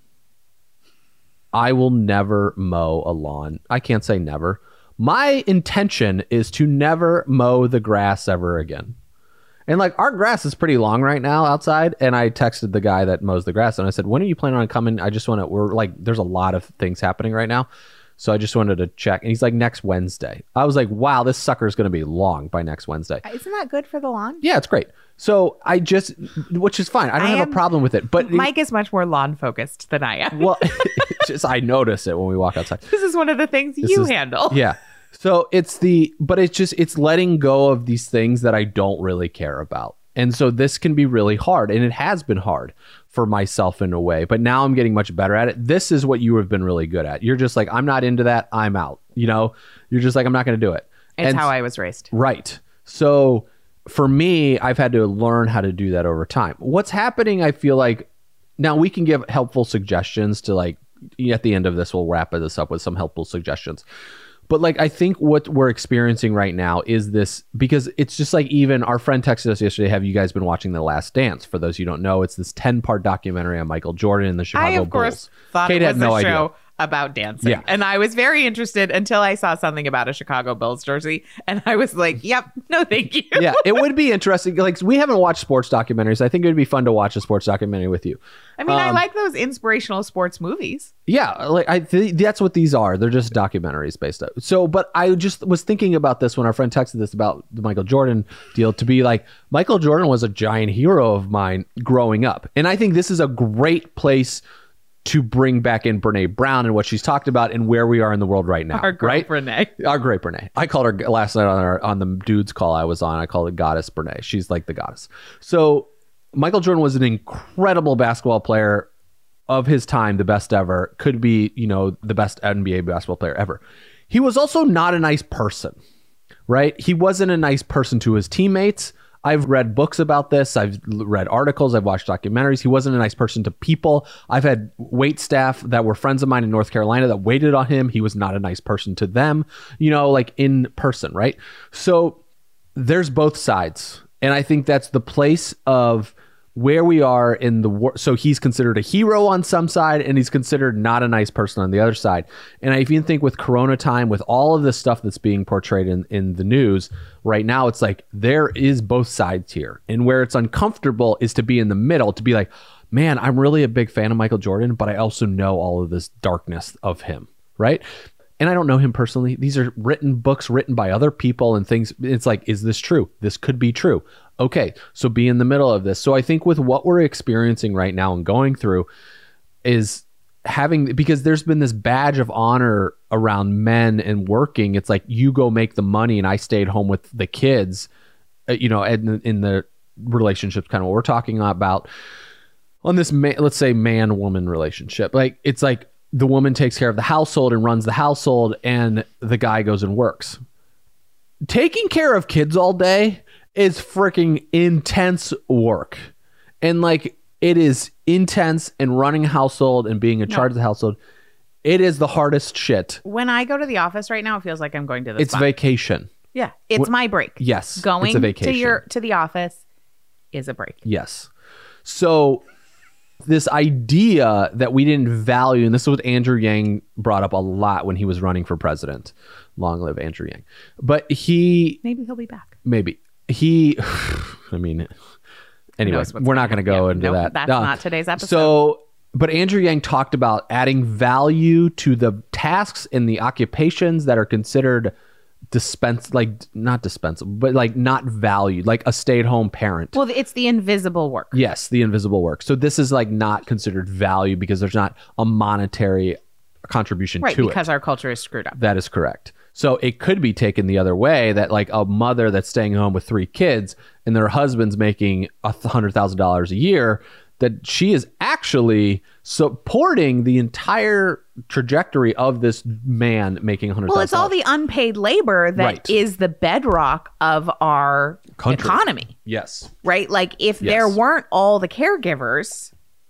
S2: I will never mow a lawn. I can't say never. My intention is to never mow the grass ever again. And like our grass is pretty long right now outside. And I texted the guy that mows the grass and I said, when are you planning on coming? We're like, there's a lot of things happening right now. So I just wanted to check. And he's like, next Wednesday. I was like, wow, this sucker is going to be long by next Wednesday.
S1: Isn't that good for the lawn?
S2: Yeah, it's great. So which is fine. I don't have a problem with it. But
S1: Mike is much more lawn focused than I am.
S2: Well, I notice it when we walk outside.
S1: This is one of the things you handle.
S2: Yeah. So it's letting go of these things that I don't really care about. And so this can be really hard. And it has been hard for myself in a way, but now I'm getting much better at it. This is what you have been really good at. You're just like, I'm not into that. I'm out. You're just like, I'm not going to do it.
S1: It's how I was raised.
S2: Right. So for me, I've had to learn how to do that over time. What's happening, I feel like, now we can give helpful suggestions to like, at the end of this, we'll wrap this up with some helpful suggestions. But like, I think what we're experiencing right now is this, because it's just like, even our friend texted us yesterday, have you guys been watching The Last Dance? For those you don't know, it's this 10-part documentary on Michael Jordan and the Chicago Bulls.
S1: I, of course, thought
S2: Kate
S1: it was
S2: had no
S1: a show
S2: idea.
S1: About dancing.
S2: Yeah.
S1: And I was very interested until I saw something about a Chicago Bulls jersey. And I was like, yep, no, thank you.
S2: Yeah, it would be interesting. Like, we haven't watched sports documentaries. I think it would be fun to watch a sports documentary with you.
S1: I mean, I like those inspirational sports movies.
S2: Yeah, like that's what these are. They're just documentaries based on. So, but I just was thinking about this when our friend texted this about the Michael Jordan deal, to be like, Michael Jordan was a giant hero of mine growing up. And I think this is a great place to bring back in Brene Brown and what she's talked about and where we are in the world right now.
S1: Our great Brene.
S2: Our great Brene. I called her last night on the dudes call I was on. I called it Goddess Brene. She's like the goddess. So Michael Jordan was an incredible basketball player of his time, the best ever. Could be, the best NBA basketball player ever. He was also not a nice person, right? He wasn't a nice person to his teammates. I've read books about this. I've read articles. I've watched documentaries. He wasn't a nice person to people. I've had wait staff that were friends of mine in North Carolina that waited on him. He was not a nice person to them, like in person, right? So there's both sides. And I think that's the place of where we are in the world. So he's considered a hero on some side and he's considered not a nice person on the other side. And I even think with Corona time, with all of this stuff that's being portrayed in the news right now, it's like there is both sides here. And where it's uncomfortable is to be in the middle, to be like, man, I'm really a big fan of Michael Jordan, but I also know all of this darkness of him, right? And I don't know him personally. These are books written by other people and things. It's like, is this true? This could be true. Okay, so be in the middle of this. So I think with what we're experiencing right now and going through is because there's been this badge of honor around men and working. It's like, you go make the money and I stayed home with the kids, in the relationships, kind of what we're talking about on this, let's say man-woman relationship. Like, it's like the woman takes care of the household and runs the household and the guy goes and works. taking care of kids all day is freaking intense work. And like, it is intense, and running a household and being in charge of the household. It is the hardest shit.
S1: When I go to the office right now, it feels like I'm going to the
S2: It's
S1: spa.
S2: vacation.
S1: Yeah. It's my break.
S2: Yes.
S1: Going
S2: it's a vacation.
S1: to the office is a break.
S2: Yes. So this idea that we didn't value, and this is what Andrew Yang brought up a lot when he was running for president. Long live Andrew Yang. But
S1: Maybe he'll be back.
S2: I mean, anyway, we're not going to go into that.
S1: That's not today's episode.
S2: So, but Andrew Yang talked about adding value to the tasks and the occupations that are considered not dispensable, but like not valued, like a stay-at-home parent.
S1: Well, it's the invisible work.
S2: Yes, the invisible work. So this is like not considered value because there's not a monetary contribution to it.
S1: Right, because our culture is screwed up.
S2: That is correct. So it could be taken the other way, that like a mother that's staying home with 3 kids and their husband's making $100,000 a year, that she is actually supporting the entire trajectory of this man making $100,000.
S1: Well, it's all the unpaid labor that is the bedrock of our economy.
S2: Yes.
S1: Right? Like if there weren't all the caregivers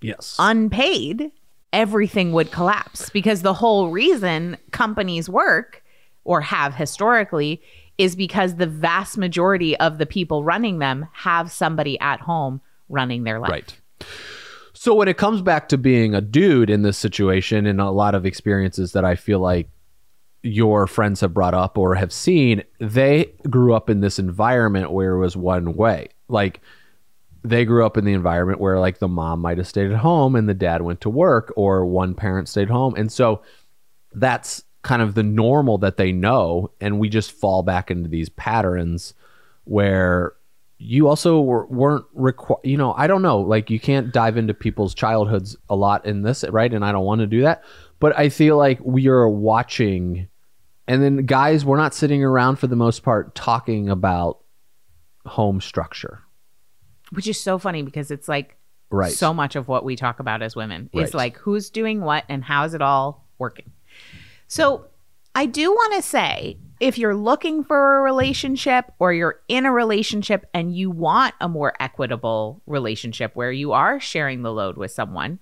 S1: unpaid, everything would collapse, because the whole reason companies work or have historically is because the vast majority of the people running them have somebody at home running their life.
S2: Right. So when it comes back to being a dude in this situation, and a lot of experiences that I feel like your friends have brought up or have seen, they grew up in this environment where it was one way. Like they grew up in the environment where like the mom might have stayed at home and the dad went to work, or one parent stayed home. And so that's kind of the normal that they know. And we just fall back into these patterns where you also weren't required, I don't know, like you can't dive into people's childhoods a lot in this, right? And I don't want to do that, but I feel like we are watching, and then guys, we're not sitting around for the most part talking about home structure.
S1: Which is so funny, because it's like
S2: right.
S1: so much of what we talk about as women is
S2: right.
S1: like who's doing what and how's it all working. So I do want to say, if you're looking for a relationship or you're in a relationship and you want a more equitable relationship where you are sharing the load with someone,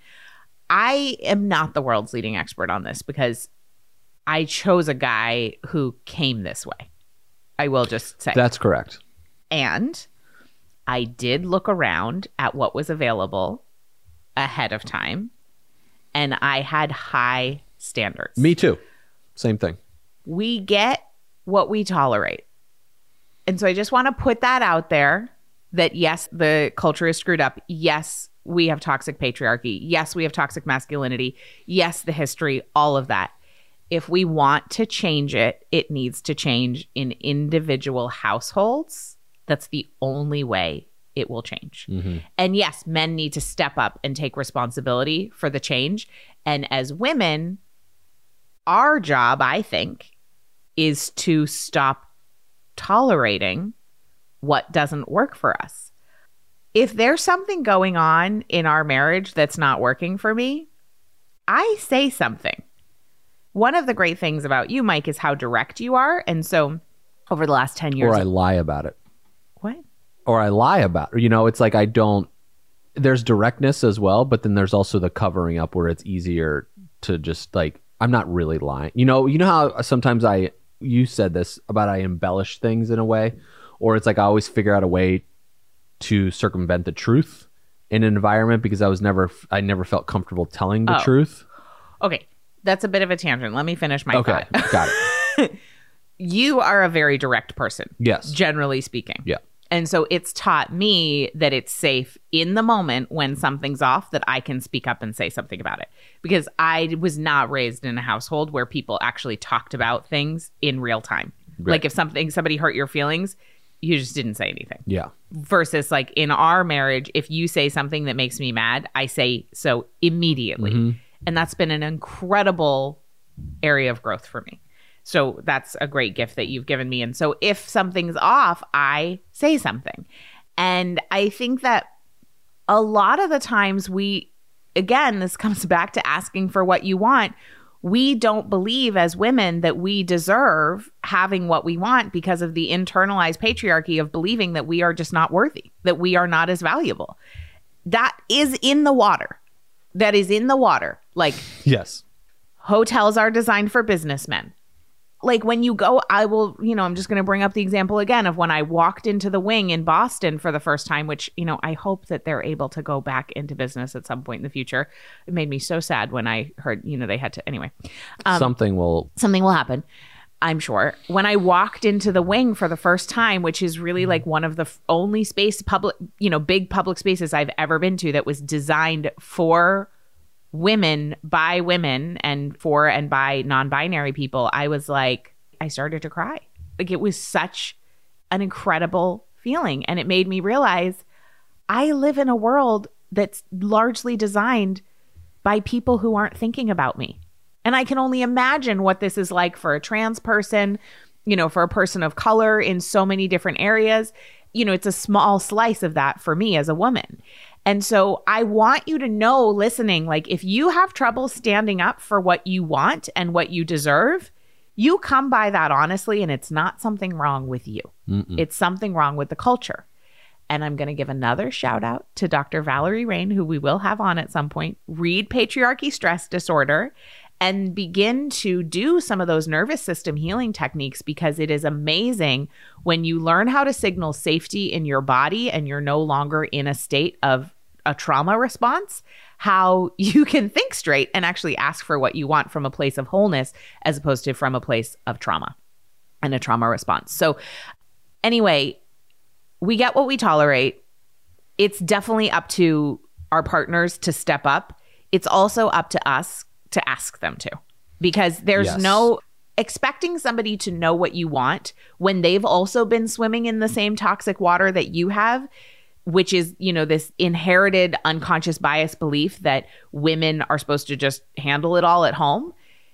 S1: I am not the world's leading expert on this, because I chose a guy who came this way. I will just say.
S2: That's correct.
S1: And I did look around at what was available ahead of time, and I had high standards.
S2: Me too. Same thing.
S1: We get what we tolerate. And so I just want to put that out there, that yes, the culture is screwed up. Yes, we have toxic patriarchy. Yes, we have toxic masculinity. Yes, the history, all of that. If we want to change it, it needs to change in individual households. That's the only way it will change. Mm-hmm. And yes, men need to step up and take responsibility for the change. And as women, our job, I think, is to stop tolerating what doesn't work for us. If there's something going on in our marriage that's not working for me, I say something. One of the great things about you, Mike, is how direct you are. And so over the last 10 years...
S2: Or I lie about it.
S1: What?
S2: Or I lie about it. It's like I don't... There's directness as well, but then there's also the covering up where it's easier to just like, I'm not really lying. You know how sometimes you said this about I embellish things in a way, or it's like I always figure out a way to circumvent the truth in an environment because I never felt comfortable telling the truth.
S1: Okay. That's a bit of a tangent. Let me finish my thought.
S2: Okay. Got it.
S1: You are a very direct person.
S2: Yes.
S1: Generally speaking.
S2: Yeah.
S1: And so it's taught me that it's safe in the moment when something's off that I can speak up and say something about it. Because I was not raised in a household where people actually talked about things in real time. Right. Like if somebody hurt your feelings, you just didn't say anything.
S2: Yeah.
S1: Versus like in our marriage, if you say something that makes me mad, I say so immediately. Mm-hmm. And that's been an incredible area of growth for me. So that's a great gift that you've given me. And so if something's off, I say something. And I think that a lot of the times this comes back to asking for what you want. we don't believe as women that we deserve having what we want because of the internalized patriarchy of believing that we are just not worthy, that we are not as valuable. That is in the water. That is in the water. Like,
S2: Yes.
S1: hotels are designed for businessmen. Like when you go, I'm just going to bring up the example again of when I walked into the Wing in Boston for the first time, which, I hope that they're able to go back into business at some point in the future. It made me so sad when I heard, they had to, anyway.
S2: Something will
S1: happen, I'm sure. When I walked into the Wing for the first time, which is really like one of the only big public spaces I've ever been to that was designed for women, by women, and for and by non-binary people, I started to cry. Like, it was such an incredible feeling. And it made me realize I live in a world that's largely designed by people who aren't thinking about me. And I can only imagine what this is like for a trans person, for a person of color in so many different areas. It's a small slice of that for me as a woman. And so I want you to know, listening, like, if you have trouble standing up for what you want and what you deserve, you come by that honestly, and it's not something wrong with you.
S2: Mm-mm.
S1: It's something wrong with the culture. And I'm going to give another shout out to Dr. Valerie Rain, who we will have on at some point. Read Patriarchy Stress Disorder and begin to do some of those nervous system healing techniques, because it is amazing when you learn how to signal safety in your body and you're no longer in a state of a trauma response, how you can think straight and actually ask for what you want from a place of wholeness as opposed to from a place of trauma and a trauma response. So anyway, we get what we tolerate. It's definitely up to our partners to step up. It's also up to us to ask them to, because there's no expecting somebody to know what you want when they've also been swimming in the same toxic water that you have, which is, this inherited unconscious bias belief that women are supposed to just handle it all at home.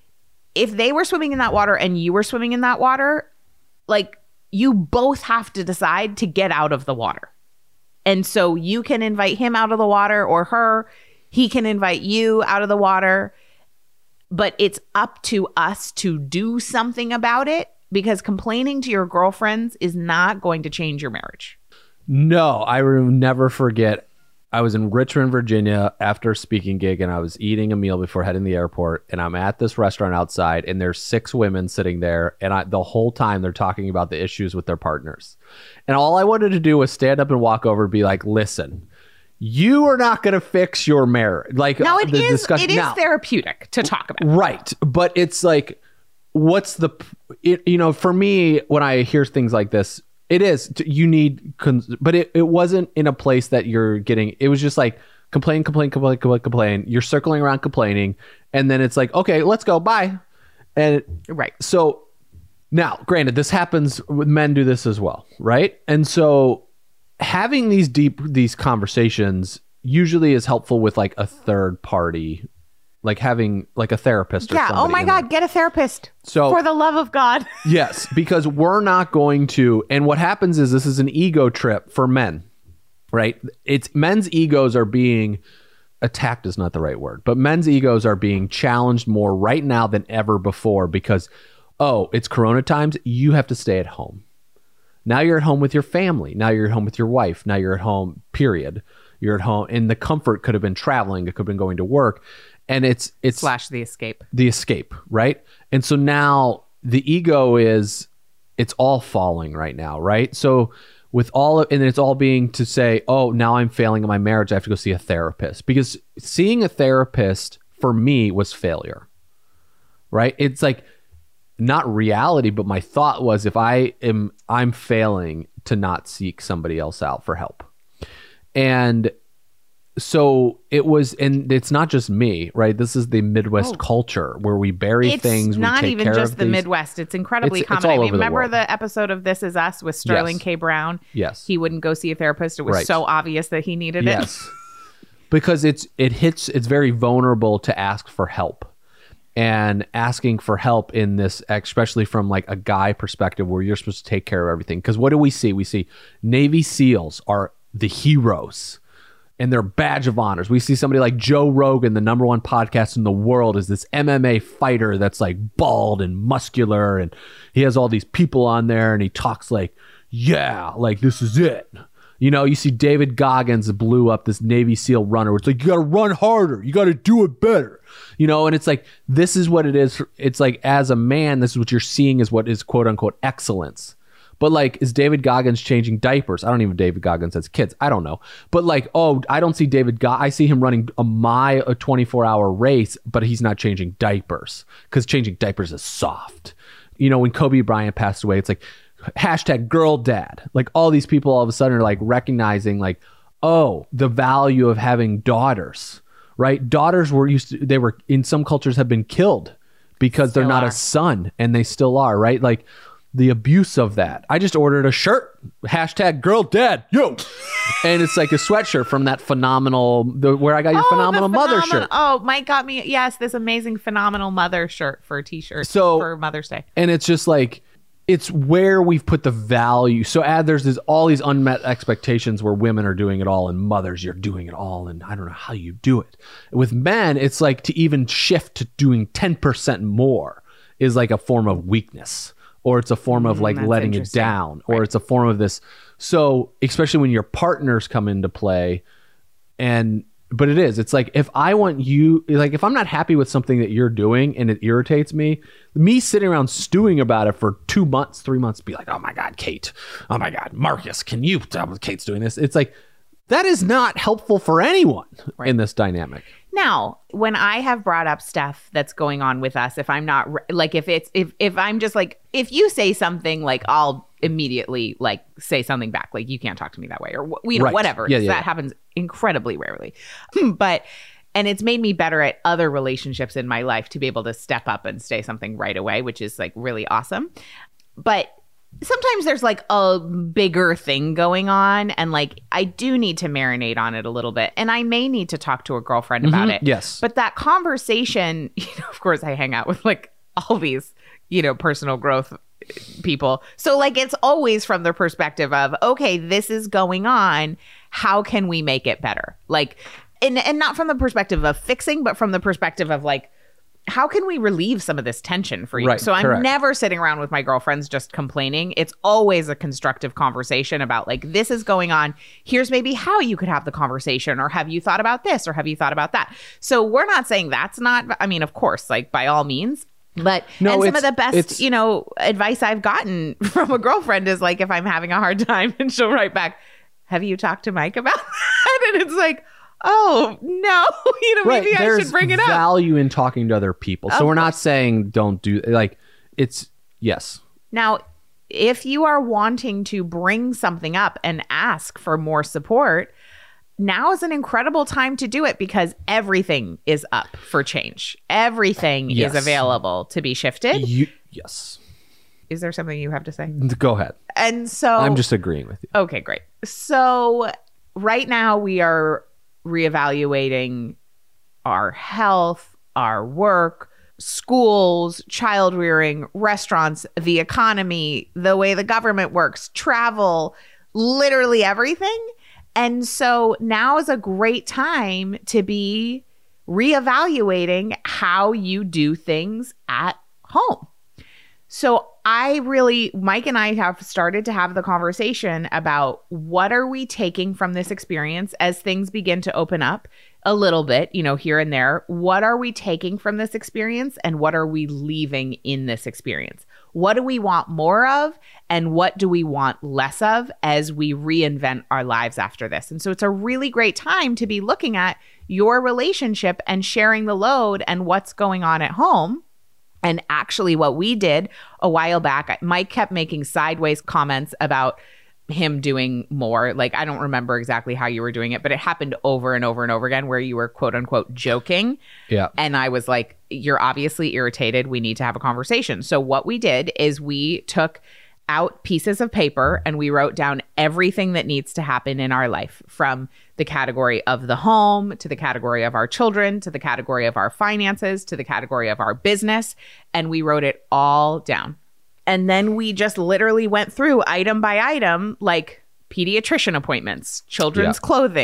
S1: If they were swimming in that water and you were swimming in that water, like, you both have to decide to get out of the water. And so you can invite him out of the water, or her, he can invite you out of the water. But it's up to us to do something about it, because complaining to your girlfriends is not going to change your marriage.
S2: No, I will never forget. I was in Richmond, Virginia after a speaking gig, and I was eating a meal before heading to the airport, and I'm at this restaurant outside, and there's 6 women sitting there, and the whole time they're talking about the issues with their partners. And all I wanted to do was stand up and walk over and be like, listen, you are not going to fix your marriage. Like,
S1: now it is therapeutic to talk about.
S2: Right. But it's like, what's for me, when I hear things like this, it is, you need, but it wasn't in a place that you're getting, it was just like complain. You're circling around complaining. And then it's like, okay, let's go. Bye. And
S1: right.
S2: So now, granted, this happens with men, do this as well. Right. And so having these conversations usually is helpful with like a third party, like having like a therapist or somebody.
S1: Oh my God, get a therapist. So, for the love of God.
S2: Yes, because we're not going to, and what happens is this is an ego trip for men, right? It's men's egos are being attacked is not the right word, but men's egos are being challenged more right now than ever before because, it's Corona times. You have to stay at home. Now you're at home with your family. Now you're at home with your wife. Now you're at home, period. You're at home. And the comfort could have been traveling. It could have been going to work. And it's /
S1: the escape.
S2: The escape, right? And so now the ego it's all falling right now, right? So with and it's all being to say, now I'm failing in my marriage. I have to go see a therapist. Because seeing a therapist for me was failure, right? It's like not reality, but my thought was I'm failing to not seek somebody else out for help. And so it was, and it's not just me, right? This is the Midwest culture where we bury things.
S1: It's not even just the Midwest. It's incredibly common.
S2: All over
S1: remember
S2: the world.
S1: The episode of This Is Us with Sterling K. Brown?
S2: Yes.
S1: He wouldn't go see a therapist. It was so obvious that he needed it.
S2: Yes. Because it's very vulnerable to ask for help. And asking for help in this, especially from like a guy perspective where you're supposed to take care of everything. Because what do we see? We see Navy SEALs are the heroes. and they're a badge of honors. We see somebody like Joe Rogan, the number one podcast in the world, is this MMA fighter that's like bald and muscular, and he has all these people on there, and he talks like, yeah, like this is it. You know, you see David Goggins that blew up, this Navy SEAL runner. It's like, you got to run harder. You got to do it better. You know, and it's like, this is what it is. It's like, as a man, this is what you're seeing is what is quote unquote excellence. But like, is David Goggins changing diapers? I don't even know David Goggins has kids. I don't know. But like, oh, I don't see David I see him running a 24-hour race, but he's not changing diapers because changing diapers is soft. You know, when Kobe Bryant passed away, it's like, hashtag girl dad. Like all these people all of a sudden are like recognizing like, oh, the value of having daughters, right? Daughters they were in some cultures have been killed because they're not a son, and they still are, right? Like, the abuse of that. I just ordered a shirt, hashtag girl dad, yo. And it's like a sweatshirt from that where I got your phenomenal mother shirt.
S1: Oh, Mike got me, yes, this amazing phenomenal mother shirt for a t-shirt for Mother's Day.
S2: And it's just like, it's where we've put the value. So there's all these unmet expectations where women are doing it all and mothers, you're doing it all. And I don't know how you do it. With men, it's like to even shift to doing 10% more is like a form of weakness. Or it's a form of like letting it down, or it's a form of this. So especially when your partners come into play, but it's like, if I want you, like if I'm not happy with something that you're doing and it irritates me sitting around stewing about it for 2 months, 3 months, be like, oh my God, Kate, oh my God, Marcus, can you tell me Kate's doing this? It's like, that is not helpful for anyone in this dynamic.
S1: Now, when I have brought up stuff that's going on with us, if I'm not like, if I'm just like, if you say something, like I'll immediately like say something back, like you can't talk to me that way, or whatever. That happens incredibly rarely. And it's made me better at other relationships in my life to be able to step up and say something right away, which is like really awesome. But sometimes there's like a bigger thing going on, and like I do need to marinate on it a little bit, and I may need to talk to a girlfriend about it.
S2: Yes.
S1: But that conversation, you know, of course I hang out with like all these, you know, personal growth people. So like it's always from the perspective of, okay, this is going on. How can we make it better? Like, and not from the perspective of fixing, but from the perspective of like, how can we relieve some of this tension for you?
S2: Right,
S1: so I'm
S2: correct.
S1: never sitting around with my girlfriends just complaining. It's always a constructive conversation about like, this is going on. Here's maybe how you could have the conversation, or have you thought about this, or have you thought about that? So we're not saying that's not, I mean, of course, like by all means. But and some of the best, you know, advice I've gotten from a girlfriend is like, if I'm having a hard time, and she'll write back, have you talked to Mike about that? And it's like, oh, no, you know, maybe I should bring it up.
S2: There's value in talking to other people. So we're not saying don't do, like, it's, yes.
S1: Now, if you are wanting to bring something up and ask for more support, now is an incredible time to do it, because everything is up for change. Everything is available to be shifted.
S2: Yes.
S1: Is there something you have to say?
S2: Go ahead.
S1: And so
S2: I'm just agreeing with you.
S1: Okay, great. So right now we are reevaluating our health, our work, schools, child rearing, restaurants, the economy, the way the government works, travel, literally everything. And so now is a great time to be reevaluating how you do things at home. So Mike and I have started to have the conversation about what are we taking from this experience as things begin to open up a little bit, you know, here and there. What are we taking from this experience, and what are we leaving in this experience? What do we want more of, and what do we want less of as we reinvent our lives after this? And so it's a really great time to be looking at your relationship and sharing the load and what's going on at home. And actually what we did a while back, Mike kept making sideways comments about him doing more. Like, I don't remember exactly how you were doing it, but it happened over and over and over again where you were quote unquote joking.
S2: Yeah.
S1: And I was like, you're obviously irritated. We need to have a conversation. So what we did is we took out pieces of paper and we wrote down everything that needs to happen in our life, from the category of the home, to the category of our children, to the category of our finances, to the category of our business. And we wrote it all down. And then we just literally went through item by item, like pediatrician appointments, children's clothing,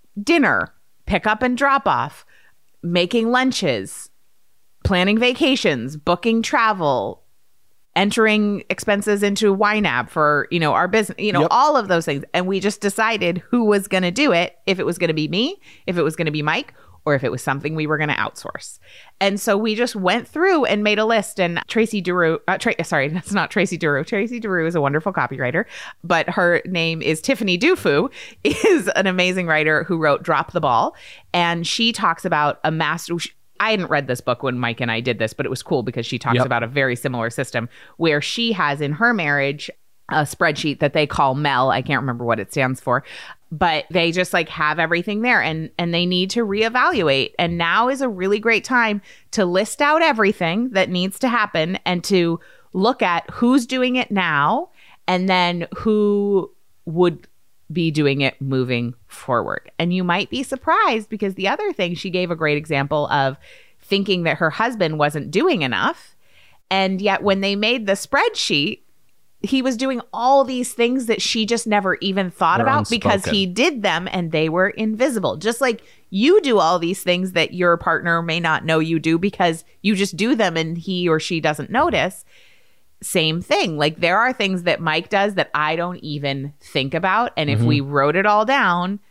S1: dinner, pick up and drop off, making lunches, planning vacations, booking travel, entering expenses into YNAB for, our business, all of those things. And we just decided who was going to do it, if it was going to be me, if it was going to be Mike, or if it was something we were going to outsource. And so we just went through and made a list. And Tracy Duru, sorry, that's not Tracy Duru. Tracy Duru is a wonderful copywriter, but her name is Tiffany Dufu, is an amazing writer who wrote Drop the Ball. And she talks about a master. I hadn't read this book when Mike and I did this, but it was cool because she talks about a very similar system where she has in her marriage a spreadsheet that they call MEL. I can't remember what it stands for, but they just like have everything there and they need to reevaluate. And now is a really great time to list out everything that needs to happen and to look at who's doing it now and then who would be doing it moving forward. And you might be surprised because the other thing, she gave a great example of thinking that her husband wasn't doing enough. And yet when they made the spreadsheet, he was doing all these things that she just never even thought about because he did them and they were invisible. Just like you do all these things that your partner may not know you do because you just do them and he or she doesn't notice. Same thing. Like there are things that Mike does that I don't even think about. And if we wrote it all down,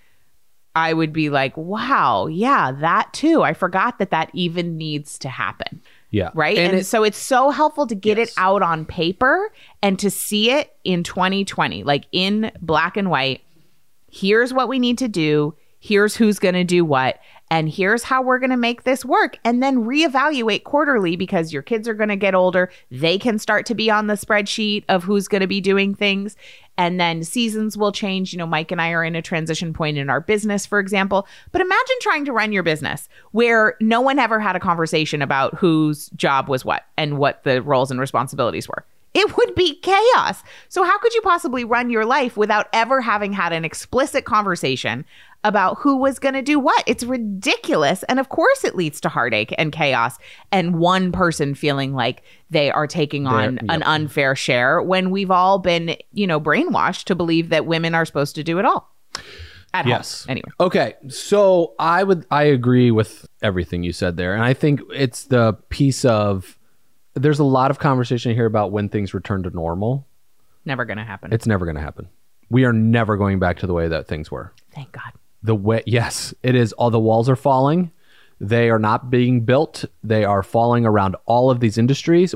S1: I would be like, wow, yeah, that too. I forgot that even needs to happen.
S2: Yeah.
S1: Right. And so it's so helpful to get it out on paper and to see it in 2020, like in black and white. Here's what we need to do. Here's who's going to do what. And here's how we're going to make this work. And then reevaluate quarterly because your kids are going to get older. They can start to be on the spreadsheet of who's going to be doing things. And then seasons will change. Mike and I are in a transition point in our business, for example. But imagine trying to run your business where no one ever had a conversation about whose job was what and what the roles and responsibilities were. It would be chaos. So how could you possibly run your life without ever having had an explicit conversation about who was going to do what? It's ridiculous. And of course it leads to heartache and chaos and one person feeling like they are taking on an unfair share when we've all been, brainwashed to believe that women are supposed to do it all. At home. Anyway.
S2: Okay. So I agree with everything you said there. And I think it's the piece of, there's a lot of conversation here about when things return to normal.
S1: Never going to happen.
S2: It's never going to happen. We are never going back to the way that things were.
S1: Thank God.
S2: Yes, it is. All the walls are falling. They are not being built. They are falling around all of these industries.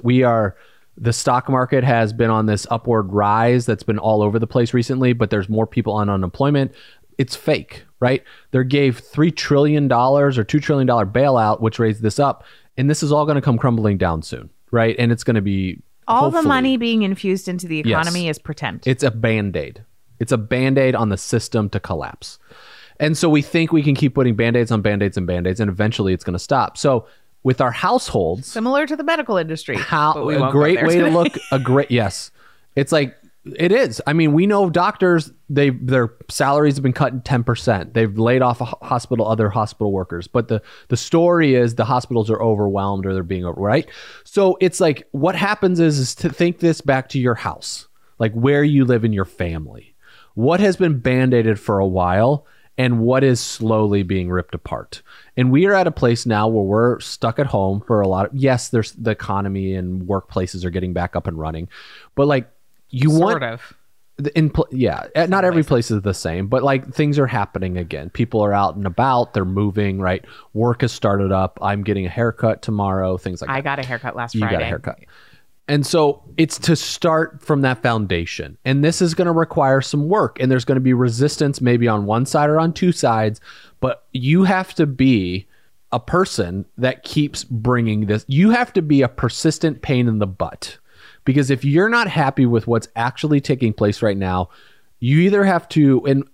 S2: The stock market has been on this upward rise that's been all over the place recently, but there's more people on unemployment. It's fake, right? They gave $3 trillion or $2 trillion bailout, which raised this up. And this is all going to come crumbling down soon, right? And it's going to be
S1: all the money being infused into the economy is pretend.
S2: It's a Band-Aid. It's a Band-Aid on the system to collapse. And so we think we can keep putting Band-Aids on Band-Aids and Band-Aids, and eventually it's going to stop. So with our households...
S1: Similar to the medical industry.
S2: A great way to look... Yes. It's like... It is. I mean, we know doctors, their salaries have been cut in 10%. They've laid off other hospital workers. But the story is the hospitals are overwhelmed or they're being over, right? So it's like what happens is to think this back to your house, like where you live in your family. What has been Band-Aided for a while and what is slowly being ripped apart. And we are at a place now where we're stuck at home for a lot of, yes, there's the economy and workplaces are getting back up and running. But like, not every place is the same, but like things are happening again. People are out and about, they're moving, right? Work has started up. I'm getting a haircut tomorrow, things like that.
S1: I got a haircut last Friday.
S2: You got a haircut. And so it's to start from that foundation. And this is going to require some work. And there's going to be resistance maybe on one side or on two sides. But you have to be a person that keeps bringing this. You have to be a persistent pain in the butt. Because if you're not happy with what's actually taking place right now, you either have to, and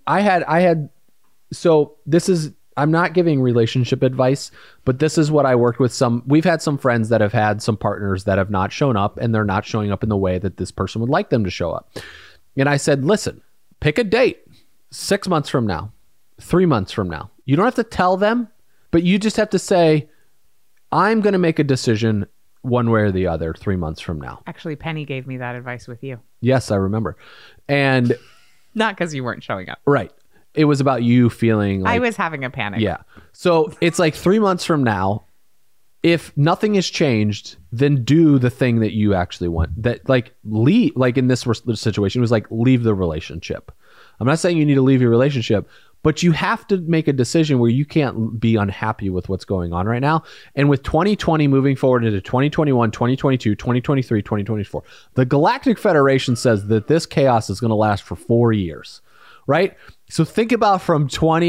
S2: I'm not giving relationship advice, but this is what I worked with we've had some friends that have had some partners that have not shown up and they're not showing up in the way that this person would like them to show up. And I said, listen, pick a date 6 months from now, 3 months from now. You don't have to tell them, but you just have to say, I'm going to make a decision one way or the other 3 months from now.
S1: Actually, Penny gave me that advice with you.
S2: Yes, I remember. And
S1: not because you weren't showing up.
S2: Right. it was about you feeling like
S1: I was having a panic.
S2: yeah. So it's like 3 months from now, if nothing has changed, then do the thing that you actually want. That like leave, like in this situation, it was like leave the relationship. I'm not saying you need to leave your relationship, but you have to make a decision where you can't be unhappy with what's going on right now. And with 2020 moving forward into 2021, 2022, 2023, 2024, the Galactic Federation says that this chaos is going to last for 4 years, right? So think about from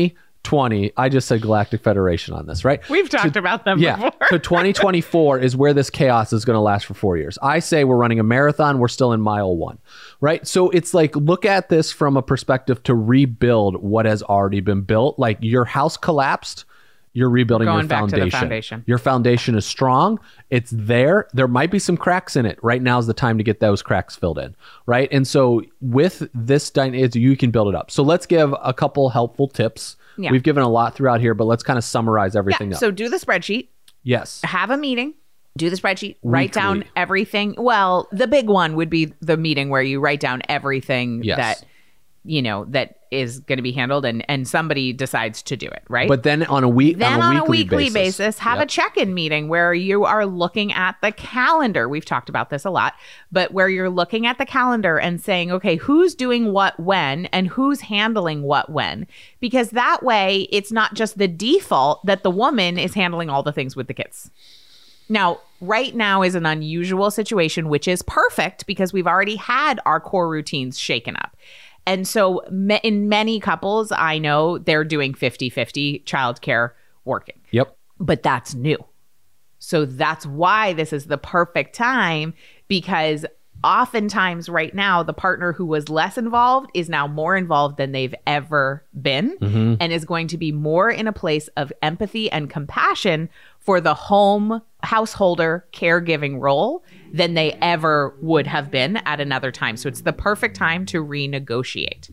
S2: 2020, I just said Galactic Federation on this, right?
S1: We've talked about them before.
S2: So 2024 is where this chaos is going to last for 4 years. I say we're running a marathon. We're still in mile 1, right? So it's like, look at this from a perspective to rebuild what has already been built. Like your house collapsed. You're rebuilding
S1: Going
S2: your
S1: back to
S2: foundation.
S1: the foundation.
S2: Your foundation is strong. It's there. There might be some cracks in it. Right now is the time to get those cracks filled in, right? And so with this dynamic, you can build it up. So let's give a couple helpful tips.
S1: Yeah.
S2: We've given a lot throughout here, but let's kind of summarize everything up.
S1: So do the spreadsheet.
S2: Yes.
S1: Have a meeting. Do the spreadsheet. Write
S2: Weekly.
S1: down everything. Well, the big one would be the meeting where you write down everything
S2: Yes.
S1: that, you know, that is going to be handled and somebody decides to do it, right?
S2: But then on a weekly
S1: basis, have a check-in meeting where you are looking at the calendar. We've talked about this a lot, but where you're looking at the calendar and saying, okay, who's doing what when and who's handling what when? Because that way it's not just the default that the woman is handling all the things with the kids. Now, right now is an unusual situation, which is perfect because we've already had our core routines shaken up. And so in many couples, I know they're doing 50-50 childcare working.
S2: Yep.
S1: But that's new. So that's why this is the perfect time, because oftentimes right now, the partner who was less involved is now more involved than they've ever been and is going to be more in a place of empathy and compassion for the householder caregiving role than they ever would have been at another time. So it's the perfect time to renegotiate.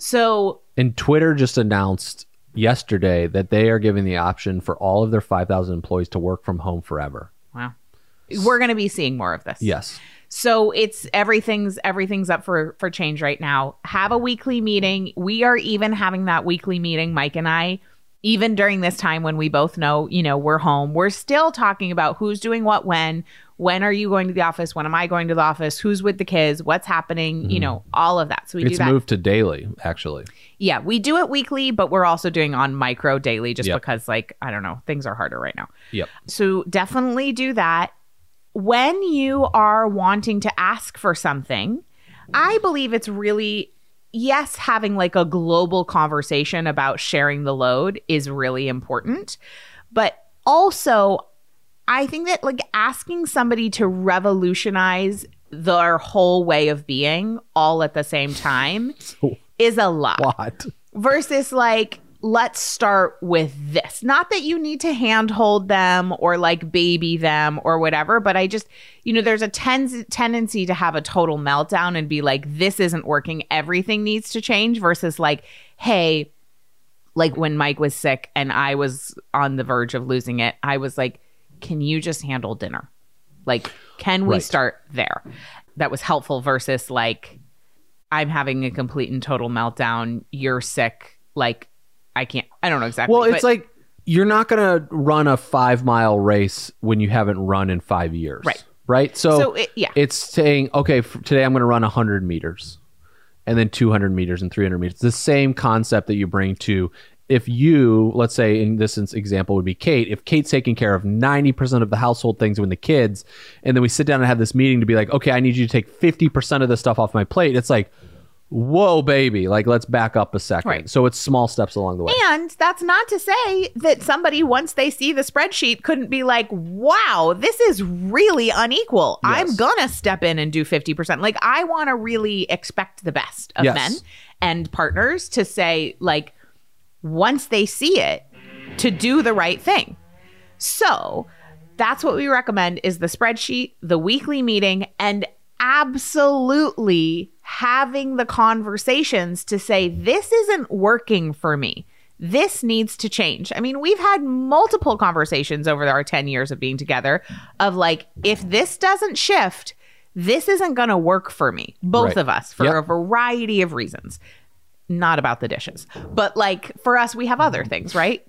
S1: So,
S2: and Twitter just announced yesterday that they are giving the option for all of their 5,000 employees to work from home forever.
S1: wow. We're going to be seeing more of this.
S2: Yes.
S1: So it's everything's up for change right now. Have a weekly meeting. We are even having that weekly meeting, Mike and I, even during this time when we both know, you know, we're home. We're still talking about who's doing what when are you going to the office? When am I going to the office? Who's with the kids? What's happening? You know, all of that. So we do
S2: It's
S1: that.
S2: moved to daily, actually.
S1: Yeah, we do it weekly, but we're also doing on micro daily just
S2: Yep.
S1: because, like, I don't know, things are harder right now.
S2: Yep.
S1: So definitely do that. When you are wanting to ask for something, I believe it's really, yes, having like a global conversation about sharing the load is really important. But also, I think that like asking somebody to revolutionize their whole way of being all at the same time is a lot.
S2: What?
S1: Versus like, let's start with this. Not that you need to handhold them or like baby them or whatever, but I just, you know, there's a tendency to have a total meltdown and be like, this isn't working. Everything needs to change versus like, hey, like when Mike was sick and I was on the verge of losing it, I was like, can you just handle dinner? Like, can we
S2: Right.
S1: start there? That was helpful versus like, I'm having a complete and total meltdown. You're sick. Like, I don't know exactly.
S2: Well, it's
S1: but-
S2: like you're not going to run a 5-mile race when you haven't run in 5 years.
S1: Right.
S2: Right. So
S1: yeah.
S2: it's saying, okay, today I'm going to run 100 meters and then 200 meters and 300 meters. The same concept that you bring to, if you, let's say in this example would be Kate, if Kate's taking care of 90% of the household things with the kids, and then we sit down and have this meeting to be like, okay, I need you to take 50% of this stuff off my plate. It's like, whoa, baby, like let's back up a second.
S1: Right.
S2: So it's small steps along the way.
S1: And that's not to say that somebody, once they see the spreadsheet, couldn't be like, wow, this is really unequal.
S2: Yes.
S1: I'm going to step in and do 50%. Like, I want to really expect the best of
S2: Yes.
S1: men and partners to say, like, once they see it, to do the right thing. So that's what we recommend is the spreadsheet, the weekly meeting, and absolutely having the conversations to say, this isn't working for me. This needs to change. I mean, we've had multiple conversations over our 10 years of being together of like, if this doesn't shift, this isn't going to work for me. Both
S2: Right.
S1: of us for
S2: Yep.
S1: a variety of reasons. not about the dishes. But like for us, we have other things, right?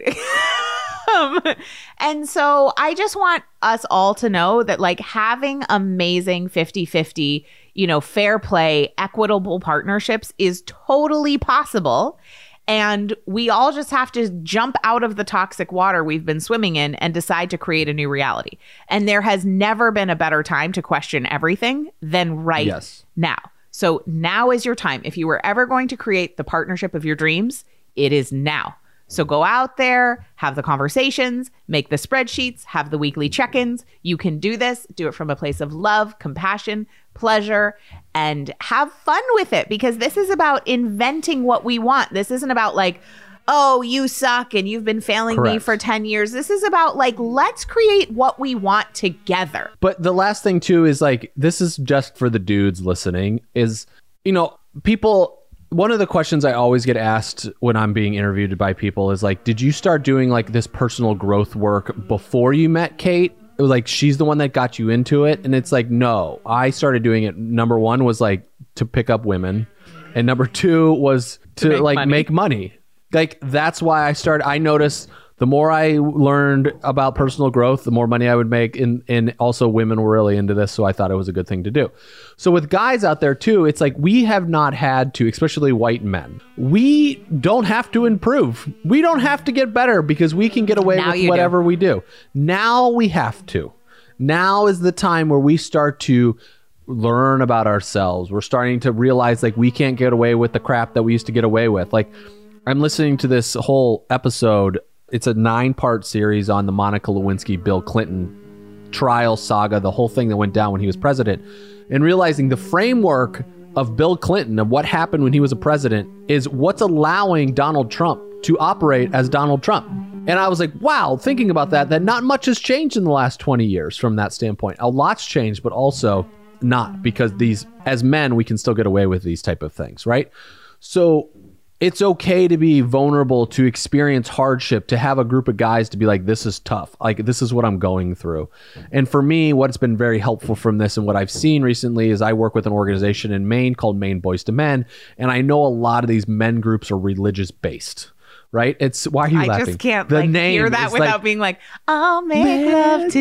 S1: And so I just want us all to know that like having amazing 50-50, fair play, equitable partnerships is totally possible. And we all just have to jump out of the toxic water we've been swimming in and decide to create a new reality. And there has never been a better time to question everything than now. So now is your time. If you were ever going to create the partnership of your dreams, it is now. So go out there, have the conversations, make the spreadsheets, have the weekly check-ins. You can do this. Do it from a place of love, compassion, pleasure, and have fun with it, because this is about inventing what we want. This isn't about like, oh, you suck and you've been failing me for 10 years. This is about like, let's create what we want together.
S2: But the last thing too is like, this is just for the dudes listening is, people... One of the questions I always get asked when I'm being interviewed by people is like, did you start doing like this personal growth work before you met Kate? Like, she's the one that got you into it. And it's like, no, I started doing it. Number one was like to pick up women. And number two was to make money. Like, that's why I started. I noticed the more I learned about personal growth, the more money I would make. And also women were really into this. So I thought it was a good thing to do. So with guys out there too, it's like we have not had to, especially white men, we don't have to improve. We don't have to get better because we can get away with whatever we do. Now we have to. Now is the time where we start to learn about ourselves. We're starting to realize like we can't get away with the crap that we used to get away with. Like, I'm listening to this whole episode. It's a 9-part series on the Monica Lewinsky, Bill Clinton trial saga, the whole thing that went down when he was president, and realizing the framework of Bill Clinton, of what happened when he was a president, is what's allowing Donald Trump to operate as Donald Trump. And I was like, wow, thinking about that not much has changed in the last 20 years from that standpoint. A lot's changed, but also not, because as men, we can still get away with these type of things, right? So it's okay to be vulnerable, to experience hardship, to have a group of guys to be like, this is tough. Like, this is what I'm going through. And for me, what's been very helpful from this and what I've seen recently is I work with an organization in Maine called Maine Boys to Men. And I know a lot of these men groups are religious based, right? It's why are you laughing? I just
S1: can't hear that without being like, I'll make love to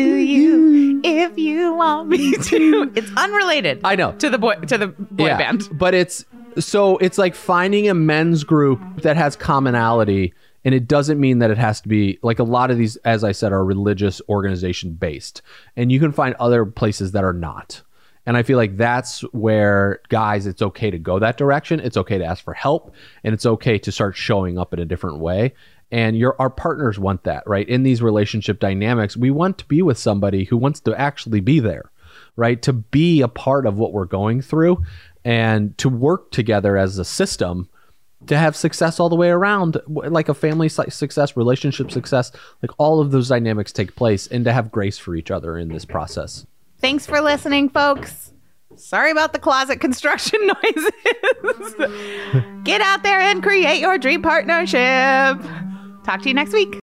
S1: you if you want me to. It's unrelated.
S2: I know.
S1: To the boy band.
S2: But it's like finding a men's group that has commonality, and it doesn't mean that it has to be like, a lot of these, as I said, are religious organization based, and you can find other places that are not. And I feel like that's where, guys, it's okay to go that direction. It's okay to ask for help, and it's okay to start showing up in a different way. And our partners want that, right? In these relationship dynamics, we want to be with somebody who wants to actually be there, right? To be a part of what we're going through, and to work together as a system to have success all the way around, like a family success, relationship success, like all of those dynamics take place, and to have grace for each other in this process.
S1: Thanks for listening, folks. Sorry about the closet construction noises. Get out there and create your dream partnership. Talk to you next week.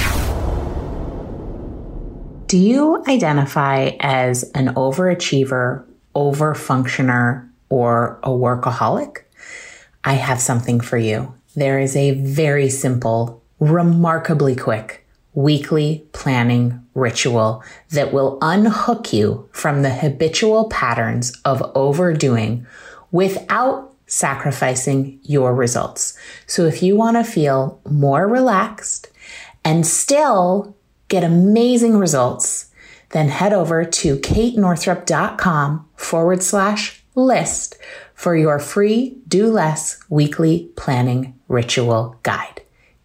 S3: Do you identify as an overachiever, overfunctioner, or a workaholic? I have something for you. There is a very simple, remarkably quick weekly planning ritual that will unhook you from the habitual patterns of overdoing without sacrificing your results. So if you want to feel more relaxed and still get amazing results, then head over to katenorthrup.com/list for your free Do Less weekly planning ritual guide.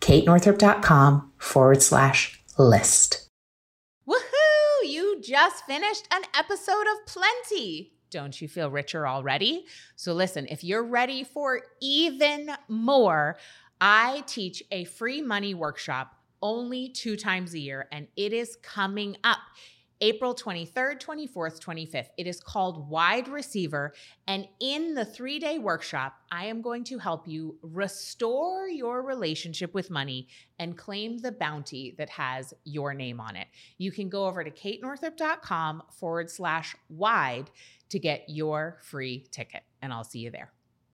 S3: katenorthrup.com/list.
S1: Woohoo! You just finished an episode of Plenty. Don't you feel richer already? So listen, if you're ready for even more, I teach a free money workshop only 2 times a year, and it is coming up April 23rd, 24th, 25th. It is called Wide Receiver. And in the 3-day workshop, I am going to help you restore your relationship with money and claim the bounty that has your name on it. You can go over to katenorthrup.com/wide to get your free ticket, and I'll see you there.